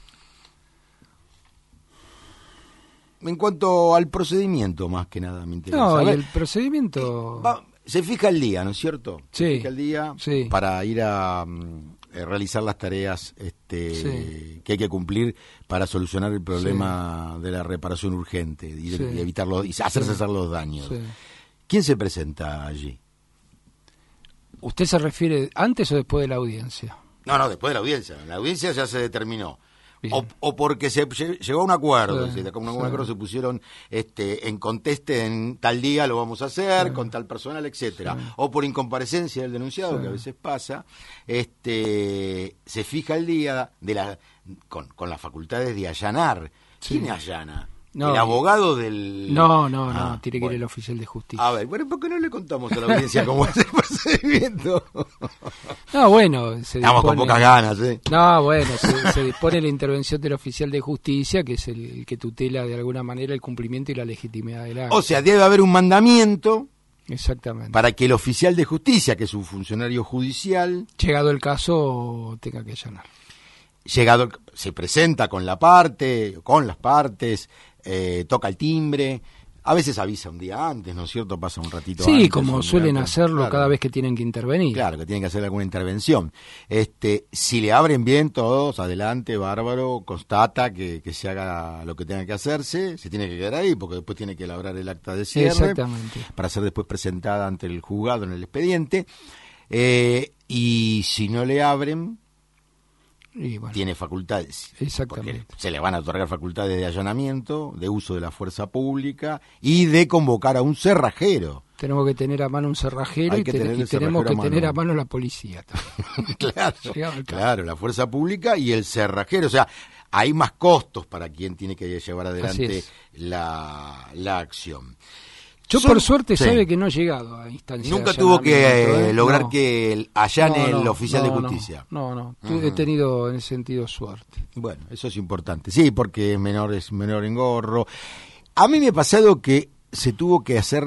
En cuanto al procedimiento, más que nada me interesa. No, A y ver, el procedimiento... eh, va, se fija el día, ¿no es cierto? Sí. Se fija el día Sí. para ir a um, eh, realizar las tareas este, Sí. que hay que cumplir para solucionar el problema sí. de la reparación urgente y, de, Sí. y evitarlo y hacer Sí. cesar los daños. Sí. ¿Quién se presenta allí? ¿Usted se refiere antes o después de la audiencia? No, no, después de la audiencia. La audiencia ya se determinó. O, o porque se llegó a un acuerdo, Sí, es decir, con un sí. acuerdo se pusieron este, en conteste en tal día lo vamos a hacer, sí. con tal personal, etcétera. Sí. O por incomparecencia del denunciado, sí. que a veces pasa, este, se fija el día de la, con, con las facultades de allanar. Sí. ¿Quién allana? No, el abogado del... No, no, ah, no, tiene que bueno. ir el oficial de justicia. A ver, bueno, ¿por qué no le contamos a la audiencia cómo es el procedimiento? No, bueno, se Estamos dispone... con pocas ganas, ¿eh? No, bueno, se, se dispone la intervención del oficial de justicia, que es el, el que tutela de alguna manera el cumplimiento y la legitimidad del acto. O sea, debe haber un mandamiento... Exactamente. Para que el oficial de justicia, que es un funcionario judicial... Llegado el caso, tenga que allanar. Llegado, el, se presenta con la parte, con las partes, eh, toca el timbre, a veces avisa un día antes, ¿no es cierto? Pasa un ratito sí, antes. Sí, como suelen antes. hacerlo Claro. cada vez que tienen que intervenir. Claro, que tienen que hacer alguna intervención. Este, si le abren bien todos, adelante, bárbaro, constata que, que se haga lo que tenga que hacerse, se tiene que quedar ahí, porque después tiene que elaborar el acta de cierre. Exactamente. Para ser después presentada ante el juzgado en el expediente. Eh, y si no le abren... Y bueno, tiene facultades. Exactamente. Se le van a otorgar facultades de allanamiento, de uso de la fuerza pública y de convocar a un cerrajero. Tenemos que tener a mano un cerrajero y, que ten, y tenemos que a tener a mano la policía. claro, claro, la fuerza pública y el cerrajero. O sea, hay más costos para quien tiene que llevar adelante la, la acción. Yo Son, por suerte sí. sabe que no he llegado a instancias. Nunca tuvo que ¿eh? lograr no. que allane no, no, el oficial no, de justicia. No, no, no. Uh-huh. He tenido en ese sentido suerte. Bueno, eso es importante. Sí, porque menor es menor engorro. A mí me ha pasado que se tuvo que hacer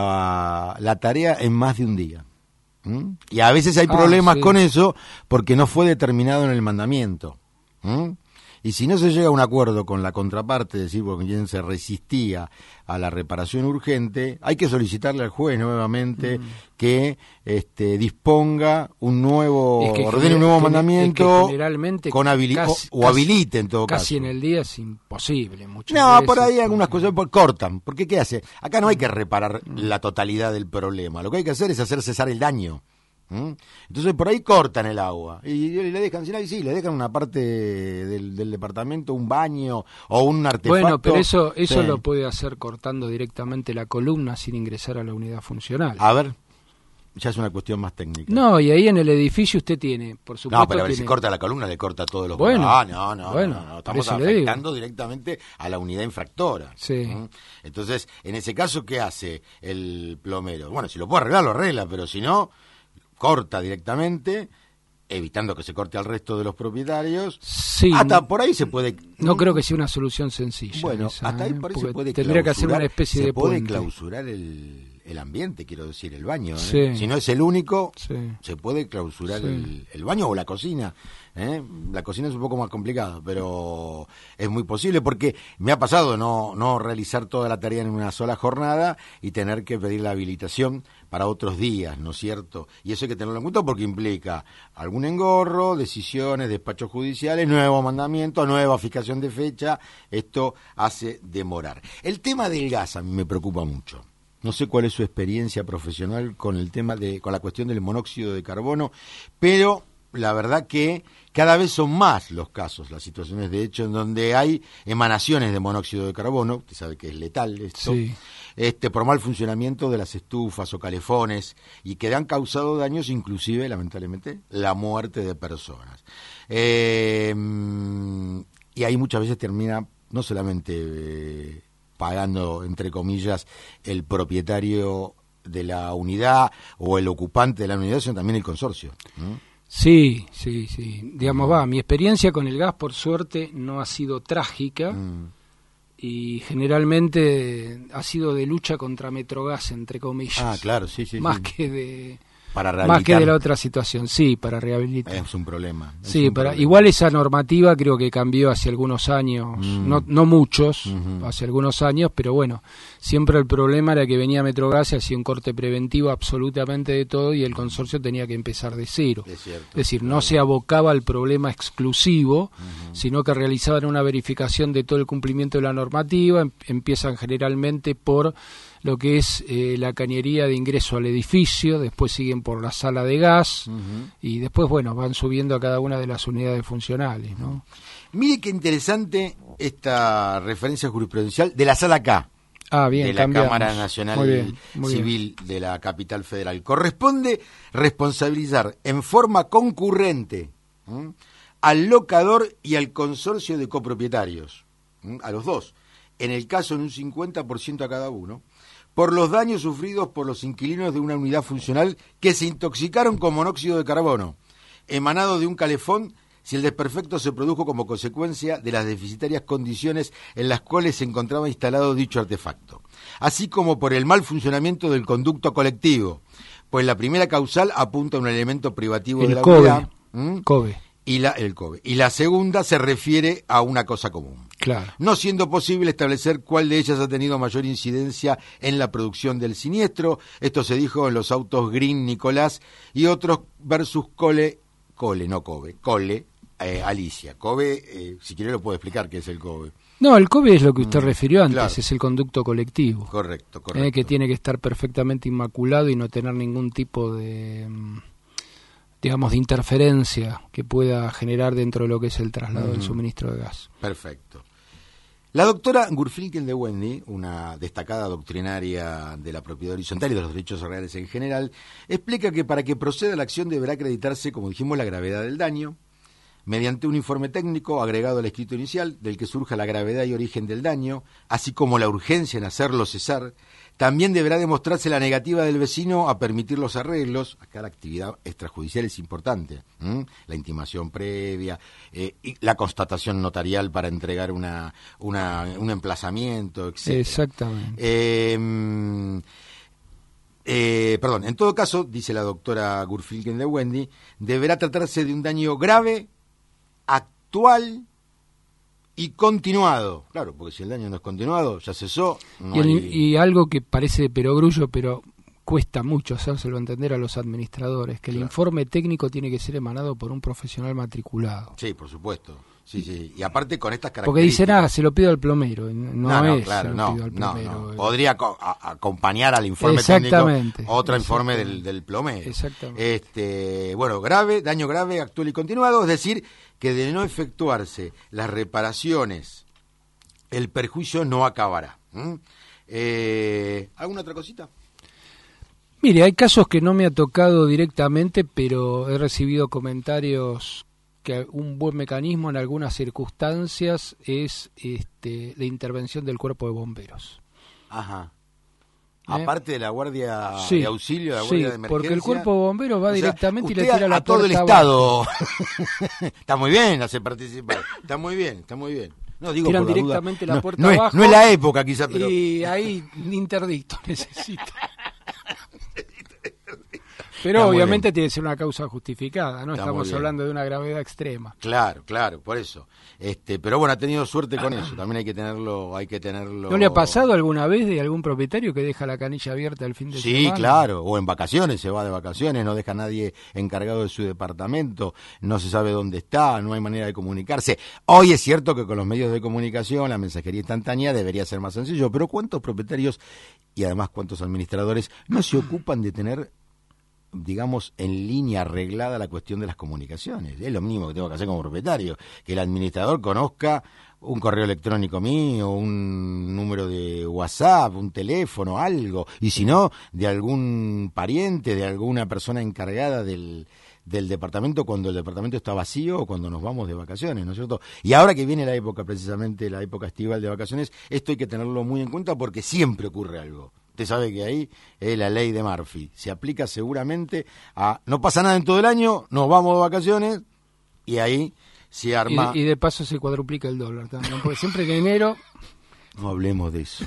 la, la tarea en más de un día. ¿Mm? Y a veces hay problemas ah, sí. con eso porque no fue determinado en el mandamiento. ¿Mm? Y si no se llega a un acuerdo con la contraparte, es decir, porque quien se resistía a la reparación urgente, hay que solicitarle al juez nuevamente mm. que este, disponga un nuevo, es que ordene general, un nuevo que, mandamiento es que generalmente con habili casi, o, o habilite en todo casi caso. Casi en el día es imposible. Muchas no, veces, por ahí algunas cosas cortan. Porque ¿qué hace? Acá no hay que reparar mm. la totalidad del problema. Lo que hay que hacer es hacer cesar el daño. ¿Mm? Entonces por ahí cortan el agua y, y le dejan, sí, sí, le dejan una parte del, del departamento, un baño o un artefacto. Bueno, pero eso eso sí. lo puede hacer cortando directamente la columna sin ingresar a la unidad funcional. A ver, ya es una cuestión más técnica. No, y ahí en el edificio usted tiene, por supuesto. No, pero a ver, tiene... si corta la columna, le corta todos los... Bueno, ah, no, no, bueno, no, no, estamos afectando directamente a la unidad infractora. Sí. ¿Mm? Entonces, en ese caso, ¿qué hace el plomero? Bueno, si lo puede arreglar, lo arregla, pero si no... corta directamente, evitando que se corte al resto de los propietarios. Sí. Hasta por ahí se puede... No creo que sea una solución sencilla. Bueno, esa, hasta ahí por ahí se puede tendría que hacer una especie se de puede puente. clausurar el, el ambiente, quiero decir, el baño. ¿eh? Sí. Si no es el único, sí. se puede clausurar sí. el, el baño o la cocina. ¿eh? La cocina es un poco más complicado, pero es muy posible porque me ha pasado no, no realizar toda la tarea en una sola jornada y tener que pedir la habilitación para otros días, ¿no es cierto? Y eso hay que tenerlo en cuenta porque implica algún engorro, decisiones, despachos judiciales, nuevo mandamiento, nueva fijación de fecha. Esto hace demorar. El tema del gas a mí me preocupa mucho. No sé cuál es su experiencia profesional con el tema de, con la cuestión del monóxido de carbono, pero la verdad que cada vez son más los casos, las situaciones de hecho en donde hay emanaciones de monóxido de carbono, usted sabe que es letal esto, sí. este, por mal funcionamiento de las estufas o calefones y que han causado daños, inclusive, lamentablemente, la muerte de personas. Eh, y ahí muchas veces termina no solamente eh, pagando, entre comillas, el propietario de la unidad o el ocupante de la unidad, sino también el consorcio. ¿no? Sí, sí, sí. Digamos, va, mi experiencia con el gas, por suerte, no ha sido trágica mm. y generalmente ha sido de lucha contra Metrogas, entre comillas. Ah, claro, sí, sí. Más sí. que de... Para rehabilitar. Más que de la otra situación, sí, para rehabilitar. Es un problema. Es sí, un para problema. Igual esa normativa creo que cambió hace algunos años, mm. no, no muchos, uh-huh. hace algunos años, pero bueno, siempre el problema era que venía Metrogas y hacía un corte preventivo absolutamente de todo y el consorcio tenía que empezar de cero. Es, cierto, es decir, claro. no se abocaba al problema exclusivo, uh-huh. sino que realizaban una verificación de todo el cumplimiento de la normativa, em- empiezan generalmente por lo que es eh, la cañería de ingreso al edificio, después siguen por la sala de gas uh-huh. y después, bueno, van subiendo a cada una de las unidades funcionales, ¿no? Mire qué interesante esta referencia jurisprudencial de la sala K. Ah, bien, de la cambiamos. Cámara Nacional muy bien, muy Civil bien. de la Capital Federal. Corresponde responsabilizar en forma concurrente ¿eh? al locador y al consorcio de copropietarios, ¿eh? a los dos, en el caso en un cincuenta por ciento a cada uno, por los daños sufridos por los inquilinos de una unidad funcional que se intoxicaron con monóxido de carbono, emanado de un calefón, si el desperfecto se produjo como consecuencia de las deficitarias condiciones en las cuales se encontraba instalado dicho artefacto, así como por el mal funcionamiento del conducto colectivo, pues la primera causal apunta a un elemento privativo el de la COBE, unidad, ¿Mm? COBE. Y la, el COBE. Y la segunda se refiere a una cosa común. Claro. No siendo posible establecer cuál de ellas ha tenido mayor incidencia en la producción del siniestro. Esto se dijo en los autos Green Nicolás y otros versus Cole, Cole, no COBE, Cole, eh, Alicia. COBE, eh, si quiere lo puedo explicar qué es el COBE. No, el COBE es lo que usted mm, refirió antes, claro. Es el conducto colectivo. Correcto, correcto. Eh, que tiene que estar perfectamente inmaculado y no tener ningún tipo de, digamos, de interferencia que pueda generar dentro de lo que es el traslado mm. del suministro de gas. Perfecto. La doctora Gurflinkel de Wendy, una destacada doctrinaria de la propiedad horizontal y de los derechos reales en general, explica que para que proceda la acción deberá acreditarse, como dijimos, la gravedad del daño, mediante un informe técnico agregado al escrito inicial, del que surja la gravedad y origen del daño, así como la urgencia en hacerlo cesar. También deberá demostrarse la negativa del vecino a permitir los arreglos. Acá la actividad extrajudicial es importante, ¿m? La intimación previa, eh, y la constatación notarial para entregar una, una un emplazamiento, etcétera. Exactamente. Eh, eh, perdón, en todo caso, dice la doctora Gurflinkel de Wendy, deberá tratarse de un daño grave, actual y continuado. Claro, porque si el daño no es continuado, ya cesó. No y, el, hay... y algo que parece de perogrullo, pero cuesta mucho hacérselo entender a los administradores, que claro. El informe técnico tiene que ser emanado por un profesional matriculado. Sí, por supuesto. Sí, sí. Y aparte con estas características. Porque dicen, ah, se lo pido al plomero. No, no, no es, claro, se lo no, pido al plomero. no, no. Podría co- a- acompañar al informe exactamente, técnico otro exactamente. informe del, del plomero. Exactamente. Este, bueno, grave, daño grave, actual y continuado, es decir, que de no efectuarse las reparaciones, el perjuicio no acabará. ¿Mm? Eh, ¿Alguna otra cosita? Mire, hay casos que no me ha tocado directamente, pero he recibido comentarios que un buen mecanismo en algunas circunstancias es este, la intervención del cuerpo de bomberos. Ajá. ¿Eh? Aparte de la guardia sí, de auxilio, la guardia sí, de emergencia. Porque el cuerpo de bomberos va o sea, directamente y le usted tira a, la a todo el puerta Estado. Está muy bien hacer participar. Está muy bien, está muy bien. No digo tiran por la directamente duda. la puerta no, no abajo. Es, no es la época quizás, pero... Y ahí interdicto necesito. Pero está obviamente tiene que ser una causa justificada, ¿no? Está Estamos hablando de una gravedad extrema. Claro, claro, por eso. Este, pero bueno, ha tenido suerte con eso. También hay que tenerlo, hay que tenerlo. ¿No le ha pasado alguna vez de algún propietario que deja la canilla abierta al fin de sí, semana? Sí, claro. O en vacaciones, se va de vacaciones, no deja a nadie encargado de su departamento, no se sabe dónde está, no hay manera de comunicarse. Hoy es cierto que con los medios de comunicación, la mensajería instantánea debería ser más sencillo, pero ¿cuántos propietarios y además cuántos administradores no se ocupan de tener, digamos, en línea arreglada la cuestión de las comunicaciones? Es lo mínimo que tengo que hacer como propietario, que el administrador conozca un correo electrónico mío, un número de WhatsApp, un teléfono, algo, y si no, de algún pariente, de alguna persona encargada del, del departamento cuando el departamento está vacío o cuando nos vamos de vacaciones, ¿no es cierto? Y ahora que viene la época, precisamente la época estival de vacaciones, esto hay que tenerlo muy en cuenta porque siempre ocurre algo. Usted sabe que ahí es la ley de Murphy. Se aplica seguramente a... No pasa nada en todo el año, nos vamos de vacaciones y ahí se arma... Y, y de paso se cuadruplica el dólar también, porque siempre que enero... No hablemos de eso.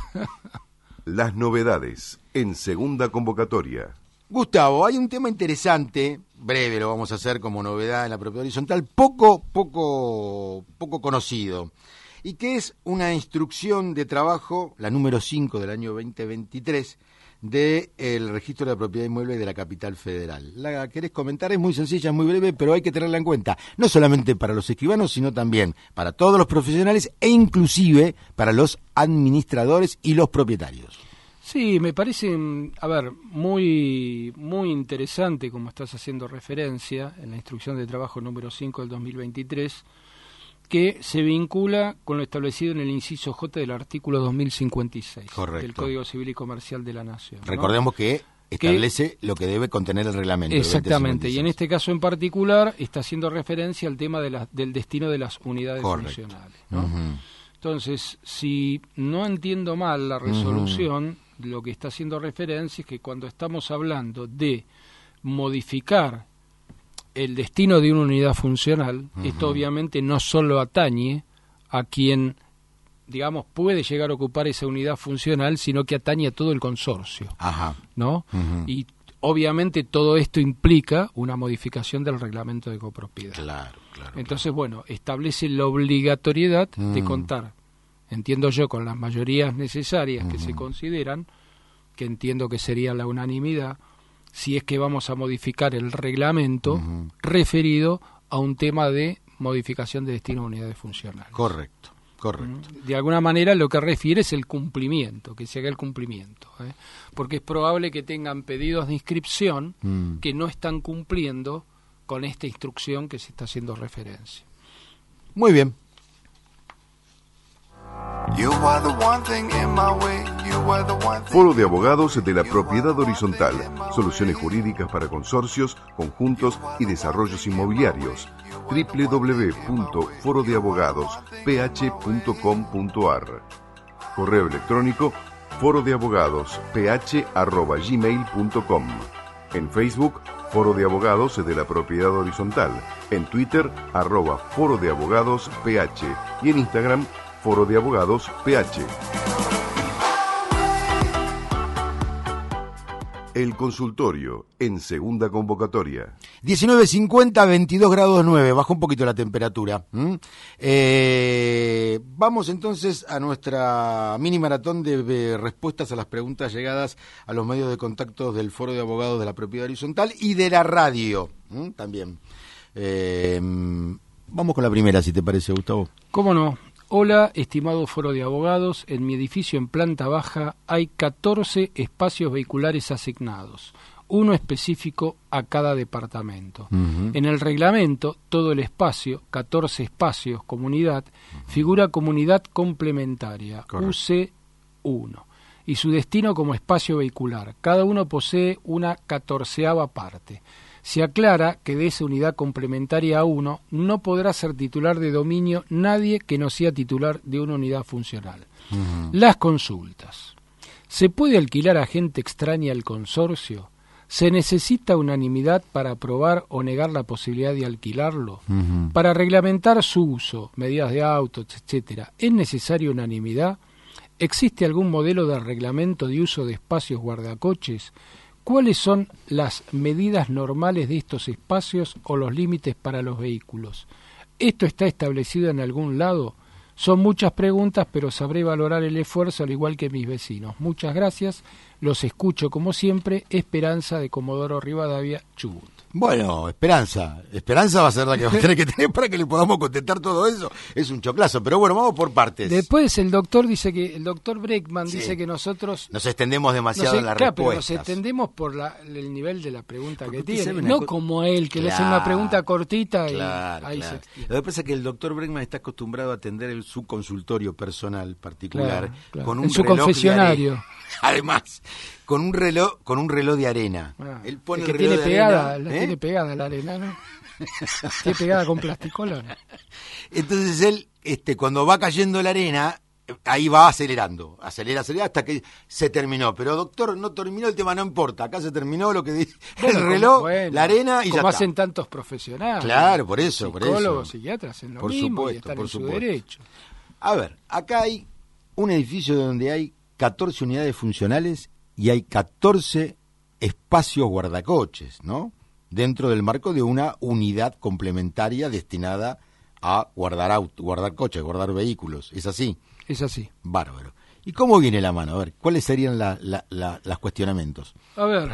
Las novedades en segunda convocatoria. Gustavo, hay un tema interesante, breve lo vamos a hacer como novedad en la propiedad horizontal, poco, poco, poco conocido, y que es una instrucción de trabajo, la número cinco del año veinte veintitrés, del registro de la propiedad inmueble de la capital federal. ¿La querés comentar? Es muy sencilla, es muy breve, pero hay que tenerla en cuenta, no solamente para los escribanos, sino también para todos los profesionales e inclusive para los administradores y los propietarios. Sí, me parece, a ver, muy muy interesante como estás haciendo referencia en la instrucción de trabajo número cinco del dos mil veintitrés, que se vincula con lo establecido en el inciso J del artículo dos mil cincuenta y seis Correcto. Del Código Civil y Comercial de la Nación, ¿no? Recordemos que establece que, lo que debe contener el reglamento. Exactamente, y en este caso en particular está haciendo referencia al tema de la, del destino de las unidades Correcto. funcionales, ¿no? Uh-huh. Entonces, si no entiendo mal la resolución, uh-huh. lo que está haciendo referencia es que cuando estamos hablando de modificar el destino de una unidad funcional, uh-huh. esto obviamente no solo atañe a quien, digamos, puede llegar a ocupar esa unidad funcional, sino que atañe a todo el consorcio, Ajá. ¿no? Uh-huh. Y obviamente todo esto implica una modificación del reglamento de copropiedad. Claro, claro. Entonces, bueno, establece la obligatoriedad mm. de contar, entiendo yo, con las mayorías necesarias uh-huh. que se consideran, que entiendo que sería la unanimidad, si es que vamos a modificar el reglamento uh-huh. referido a un tema de modificación de destino de unidades funcionales. Correcto. Correcto. De alguna manera lo que refiere es el cumplimiento, que se haga el cumplimiento, ¿eh? Porque es probable que tengan pedidos de inscripción mm. que no están cumpliendo con esta instrucción que se está haciendo referencia. Muy bien. Foro de Abogados de la Propiedad Horizontal. Soluciones jurídicas para consorcios, conjuntos y desarrollos inmobiliarios. doble u doble u doble u punto foro de abogados p h punto com punto a r. Correo electrónico foro de abogados p h arroba gmail punto com. En Facebook, Foro de Abogados de la Propiedad Horizontal. En Twitter, arroba Foro de Abogados P H. Y en Instagram, Foro de Abogados P H. El consultorio en segunda convocatoria. diecinueve cincuenta, veintidós grados nueve, bajó un poquito la temperatura. ¿Mm? Eh, vamos entonces a nuestra mini maratón de, de respuestas a las preguntas llegadas a los medios de contacto del Foro de Abogados de la Propiedad Horizontal y de la radio. ¿Mm? También. Eh, vamos con la primera, si te parece, Gustavo. ¿Cómo no? Hola, estimado Foro de Abogados, en mi edificio en planta baja hay catorce espacios vehiculares asignados, uno específico a cada departamento. Uh-huh. En el reglamento, todo el espacio, catorce espacios, comunidad, uh-huh. figura comunidad complementaria, Correcto. U C uno, y su destino como espacio vehicular. Cada uno posee una catorceava parte. Se aclara que de esa unidad complementaria A uno no podrá ser titular de dominio nadie que no sea titular de una unidad funcional. Uh-huh. Las consultas. ¿Se puede alquilar a gente extraña al consorcio? ¿Se necesita unanimidad para aprobar o negar la posibilidad de alquilarlo? Uh-huh. Para reglamentar su uso, medidas de autos, etcétera, ¿es necesaria unanimidad? ¿Existe algún modelo de reglamento de uso de espacios guardacoches? ¿Cuáles son las medidas normales de estos espacios o los límites para los vehículos? ¿Esto está establecido en algún lado? Son muchas preguntas, pero sabré valorar el esfuerzo al igual que mis vecinos. Muchas gracias. Los escucho como siempre. Esperanza de Comodoro Rivadavia, Chubut. Bueno, Esperanza. Esperanza va a ser la que va a tener que tener para que le podamos contestar todo eso. Es un choclazo, pero bueno, vamos por partes. Después el doctor dice que, el doctor Breckman sí. dice que nosotros... Nos extendemos demasiado nos, en las claro, respuestas. Pero nos extendemos por la, el nivel de la pregunta Porque que tiene. No co- como él, que claro, le hace una pregunta cortita claro, y ahí claro. se... Lo que pasa es que el doctor Breckman está acostumbrado a atender el, su consultorio personal particular claro, claro. con un en su reloj confesionario. Además, con un reloj, con un reloj de arena. Ah, Él pone que el reloj tiene de pegada, arena, la ¿eh? tiene pegada la arena, ¿no? Tiene pegada con plasticolón. Entonces él, este, cuando va cayendo la arena, ahí va acelerando, acelera, acelera hasta que se terminó. Pero doctor, no terminó el tema, no importa. Acá se terminó lo que dice bueno, el reloj, como, bueno, la arena y como ya está. Hacen está. tantos profesionales. Claro, por eso, por eso. Psicólogos, psiquiatras, en lo por mismo supuesto, y están por en supuesto. su derecho. A ver, acá hay un edificio donde hay catorce unidades funcionales y hay catorce espacios guardacoches, ¿no? Dentro del marco de una unidad complementaria destinada a guardar auto, guardar coches, guardar vehículos. ¿Es así? Es así. Bárbaro. ¿Y cómo viene la mano? A ver, ¿cuáles serían la, la, la, los cuestionamientos? A ver,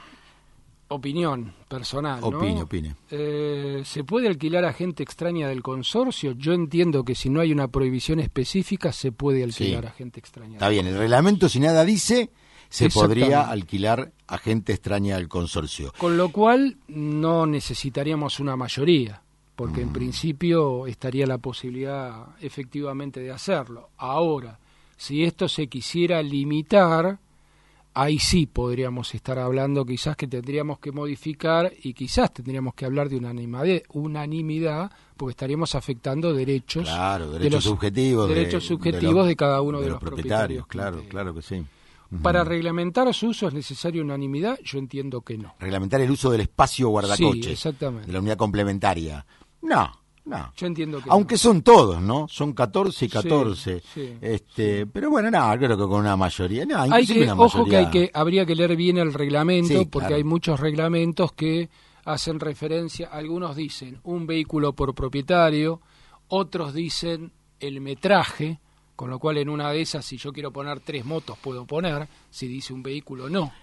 opinión personal, ¿no? Opine, opine. Eh, ¿Se puede alquilar a gente extraña del consorcio? Yo entiendo que si no hay una prohibición específica, se puede alquilar sí. a gente extraña. Está bien, el reglamento, si nada dice, se podría alquilar a gente extraña del consorcio. Con lo cual, no necesitaríamos una mayoría, porque mm. en principio estaría la posibilidad efectivamente de hacerlo. Ahora, si esto se quisiera limitar ahí sí podríamos estar hablando quizás que tendríamos que modificar y quizás tendríamos que hablar de unanimidad, unanimidad porque estaríamos afectando derechos, claro, derechos de los, subjetivos, derechos de, subjetivos de, los, de cada uno de, de los, los propietarios. propietarios. Claro, claro que sí. Para reglamentar su uso es necesaria unanimidad, yo entiendo que no. Reglamentar el uso del espacio guardacoches. Sí, exactamente. De la unidad complementaria. No, no. Yo entiendo que Aunque no. son todos, ¿no? Son catorce y catorce. Sí, sí, este, pero bueno, no, creo que con una mayoría. No, hay que, una ojo mayoría... que hay que habría que leer bien el reglamento Sí, porque claro. hay muchos reglamentos que hacen referencia, algunos dicen un vehículo por propietario, otros dicen el metraje, con lo cual en una de esas, si yo quiero poner tres motos, puedo poner, si dice un vehículo, no.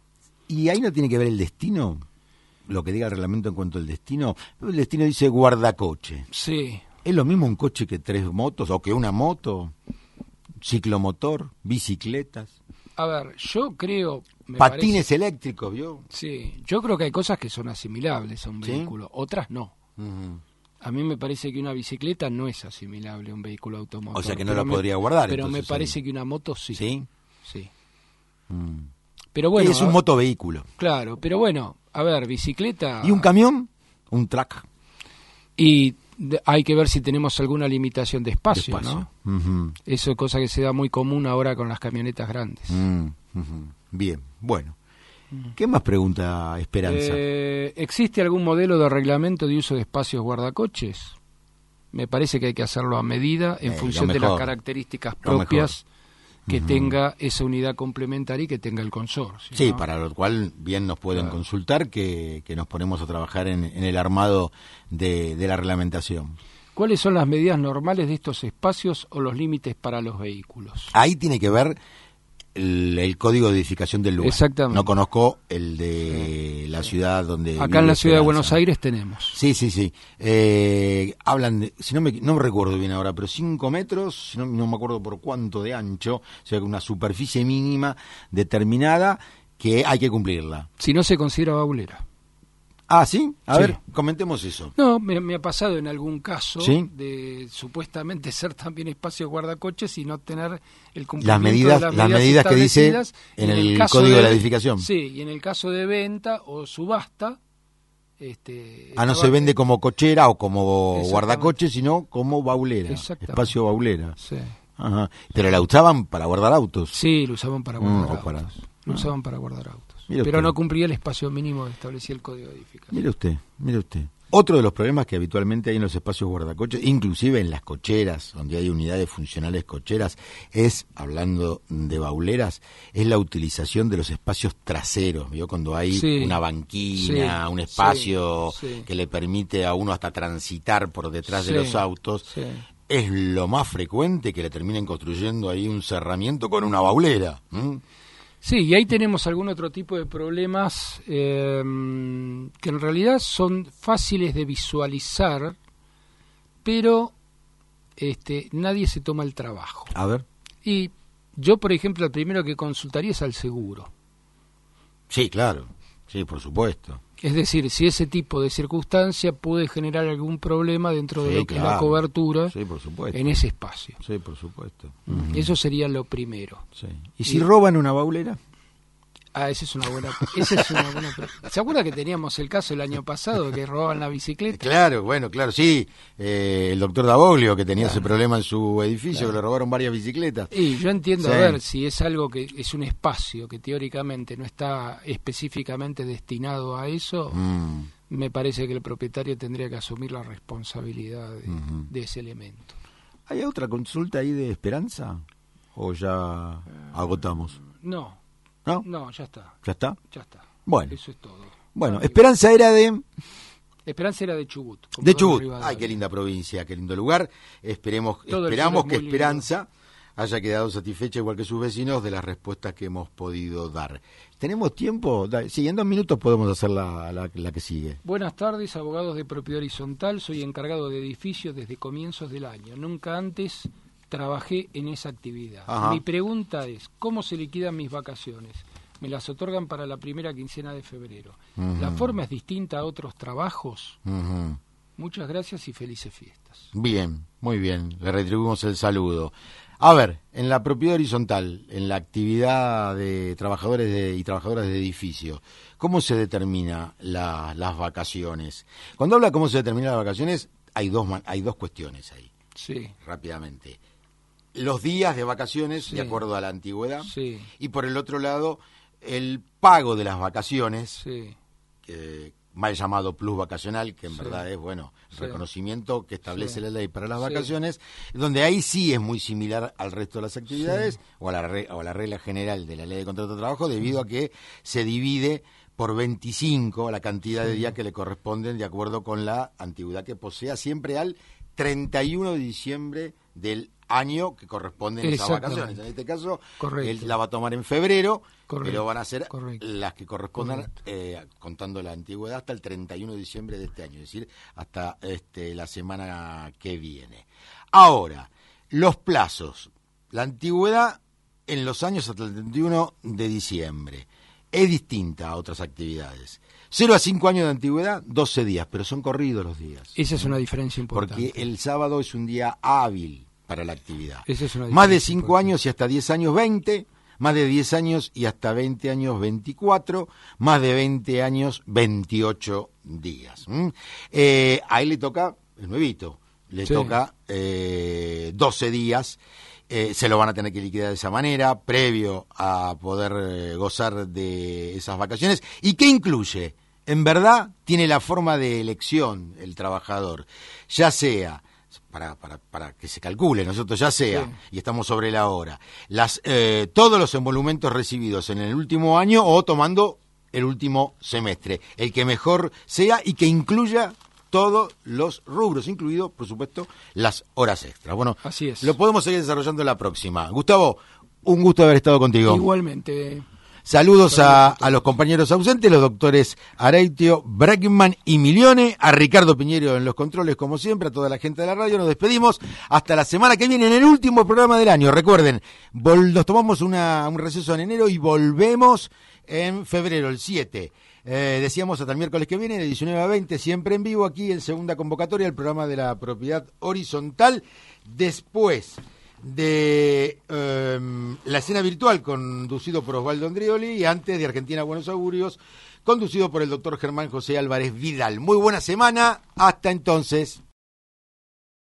¿Y ahí no tiene que ver el destino? Lo que diga el reglamento en cuanto al destino. El destino dice guardacoche. Sí. ¿Es lo mismo un coche que tres motos o que una moto? ¿Ciclomotor? ¿Bicicletas? A ver, yo creo... me ¿Patines parece- eléctricos, vio? Sí, yo creo que hay cosas que son asimilables a un ¿Sí? vehículo, otras no. Ujú. A mí me parece que una bicicleta no es asimilable a un vehículo automotor. O sea que no pero la me- podría guardar, Pero me entonces, parece ahí. que una moto sí. ¿Sí? Sí. Mm. Pero bueno, es un a- motovehículo. Claro, pero bueno, a ver, bicicleta... ¿Y un camión? Un track. Y de- hay que ver si tenemos alguna limitación de espacio, Despacio. ¿no? Ujú. Eso es cosa que se da muy común ahora con las camionetas grandes. Mm, ujú. Bien, bueno. ¿Qué más pregunta Esperanza? Eh, ¿Existe algún modelo de reglamento de uso de espacios guardacoches? Me parece que hay que hacerlo a medida en Eh, función lo de las mejor. características Lo propias que Ujú. tenga esa unidad complementaria y que tenga el consorcio. Sí, ¿no? para lo cual bien nos pueden Claro. consultar que, que nos ponemos a trabajar en, en el armado de, de la reglamentación. ¿Cuáles son las medidas normales de estos espacios o los límites para los vehículos? Ahí tiene que ver el, el código de edificación del lugar. Exactamente. No conozco el de la ciudad donde Acá vive en la ciudad de Esperanza. Buenos Aires tenemos. Sí, sí, sí. Eh, hablan de, si no me, no me recuerdo bien ahora, pero cinco metros, si no, no me acuerdo por cuánto de ancho, o sea, una superficie mínima determinada que hay que cumplirla. Si no se considera baulera. Ah, ¿sí? A Sí. ver, comentemos eso. No, me, me ha pasado en algún caso ¿Sí? de supuestamente ser también espacio guardacoches y no tener el cumplimiento Las medidas, de las las medidas, medidas que dice establecidas. en Y el caso código de la edificación. Sí, y en el caso de venta o subasta, este, Ah, no estaba- se vende como cochera o como Exactamente. guardacoche, sino como baulera, Exactamente. espacio baulera. Sí. Ajá. Pero la usaban para guardar autos. Sí, lo usaban para Mm, guardar o autos. para- Lo ah. usaban para guardar autos. Mire Pero usted. no cumplía el espacio mínimo que establecía el código de edificación. Mire usted, mire usted. Otro de los problemas que habitualmente hay en los espacios guardacoches, inclusive en las cocheras, donde hay unidades funcionales cocheras, es, hablando de bauleras, es la utilización de los espacios traseros, ¿vio? Cuando hay Sí. una banquina, Sí. un espacio Sí. Sí. que le permite a uno hasta transitar por detrás de Sí. los autos, Sí. es lo más frecuente que le terminen construyendo ahí un cerramiento con una baulera. ¿m? Sí, y ahí tenemos algún otro tipo de problemas eh, que en realidad son fáciles de visualizar, pero este, nadie se toma el trabajo. A ver. Y yo, por ejemplo, el primero que consultaría es al seguro. Sí, claro. Sí, por supuesto. Es decir, si ese tipo de circunstancia puede generar algún problema dentro de Sí, lo que es la claro. cobertura Sí, por supuesto. en ese espacio. Sí, por supuesto. Eso sería lo primero. Sí. ¿Y si roban una baulera? Ah, esa es una buena. Esa es una buena. pre- ¿Se acuerda que teníamos el caso el año pasado que robaban la bicicleta? Claro, bueno, claro, sí. Eh, el doctor Daboglio, que tenía ese problema en su edificio, que le robaron varias bicicletas. Y yo entiendo, Sí. a ver, si es algo que es un espacio que teóricamente no está específicamente destinado a eso, Mm, me parece que el propietario tendría que asumir la responsabilidad de, Ujú. de ese elemento. ¿Hay otra consulta ahí de Esperanza? ¿O ya agotamos? No, ¿No? no, ya está, ¿Ya está? ya está. Bueno. Eso es todo. Bueno, Ah, Esperanza era de... Esperanza era de Chubut. De Comodoro Chubut. Rivadavia. Ay, qué linda provincia, qué lindo lugar. Esperemos, Todo el esperamos sur que es muy lindo. Esperanza haya quedado satisfecha, igual que sus vecinos, de las respuestas que hemos podido dar. ¿Tenemos tiempo? Da- Sí, en dos minutos podemos hacer la, la, la que sigue. Buenas tardes, abogados de propiedad horizontal. Soy encargado de edificios desde comienzos del año. Nunca antes trabajé en esa actividad. Ajá. Mi pregunta es, ¿cómo se liquidan mis vacaciones? Me las otorgan para la primera quincena de febrero. Ujú. ¿La forma es distinta a otros trabajos? Ujú. Muchas gracias y felices fiestas. Bien, muy bien. Le retribuimos el saludo. A ver, en la propiedad horizontal, en la actividad de trabajadores de, y trabajadoras de edificio, ¿cómo se determina la, las vacaciones? Cuando habla cómo se determinan las vacaciones, hay dos, hay dos cuestiones ahí. Sí. Rápidamente. Los días de vacaciones, sí. de acuerdo a la antigüedad, sí. y por el otro lado, el pago de las vacaciones, sí. que, mal llamado plus vacacional, que en sí. verdad es, bueno, sí. reconocimiento que establece sí. la ley para las sí. vacaciones, donde ahí sí es muy similar al resto de las actividades, sí. o, a la re, o a la regla general de la ley de contrato de trabajo, debido a que se divide por veinticinco la cantidad sí. de días que le corresponden de acuerdo con la antigüedad que posea, siempre al treinta y uno de diciembre del año que corresponden esas vacaciones. En este caso, Correcto. él la va a tomar en febrero, Correcto. pero van a ser Correcto. las que correspondan, eh, contando la antigüedad, hasta el treinta y uno de diciembre de este año, es decir, hasta este, la semana que viene. Ahora, los plazos. La antigüedad en los años hasta el treinta y uno de diciembre es distinta a otras actividades. cero a cinco años de antigüedad, doce días, pero son corridos los días. Esa es una diferencia importante. Porque el sábado es un día hábil para la actividad. Esa es una más de cinco años y hasta diez años, veinte. Más de diez años y hasta veinte años, veinticuatro. Más de veinte años, veintiocho días. ¿Mm? Eh, ahí le toca, el nuevito, le sí. toca eh, doce días. Eh, se lo van a tener que liquidar de esa manera, previo a poder eh, gozar de esas vacaciones. ¿Y qué incluye? En verdad, tiene la forma de elección el trabajador, ya sea, para, para, para que se calcule, nosotros ya sea, sí. y estamos sobre la hora, las, eh, todos los emolumentos recibidos en el último año o tomando el último semestre, el que mejor sea y que incluya todos los rubros, incluido, por supuesto, las horas extras. Bueno, así es. Lo podemos seguir desarrollando la próxima. Gustavo, un gusto haber estado contigo. Igualmente. Saludos a, a los compañeros ausentes, los doctores Areitio, Brackman y Milione, a Ricardo Piñero en los controles, como siempre, a toda la gente de la radio. Nos despedimos hasta la semana que viene en el último programa del año. Recuerden, vol- nos tomamos una, un receso en enero y volvemos en febrero, el siete. Eh, decíamos hasta el miércoles que viene, de diecinueve a veinte, siempre en vivo, aquí en segunda convocatoria, el programa de la propiedad horizontal. Después de eh, la escena virtual, conducido por Osvaldo Andrioli, y antes de Argentina Buenos Augurios, conducido por el doctor Germán José Álvarez Vidal. Muy buena semana, hasta entonces.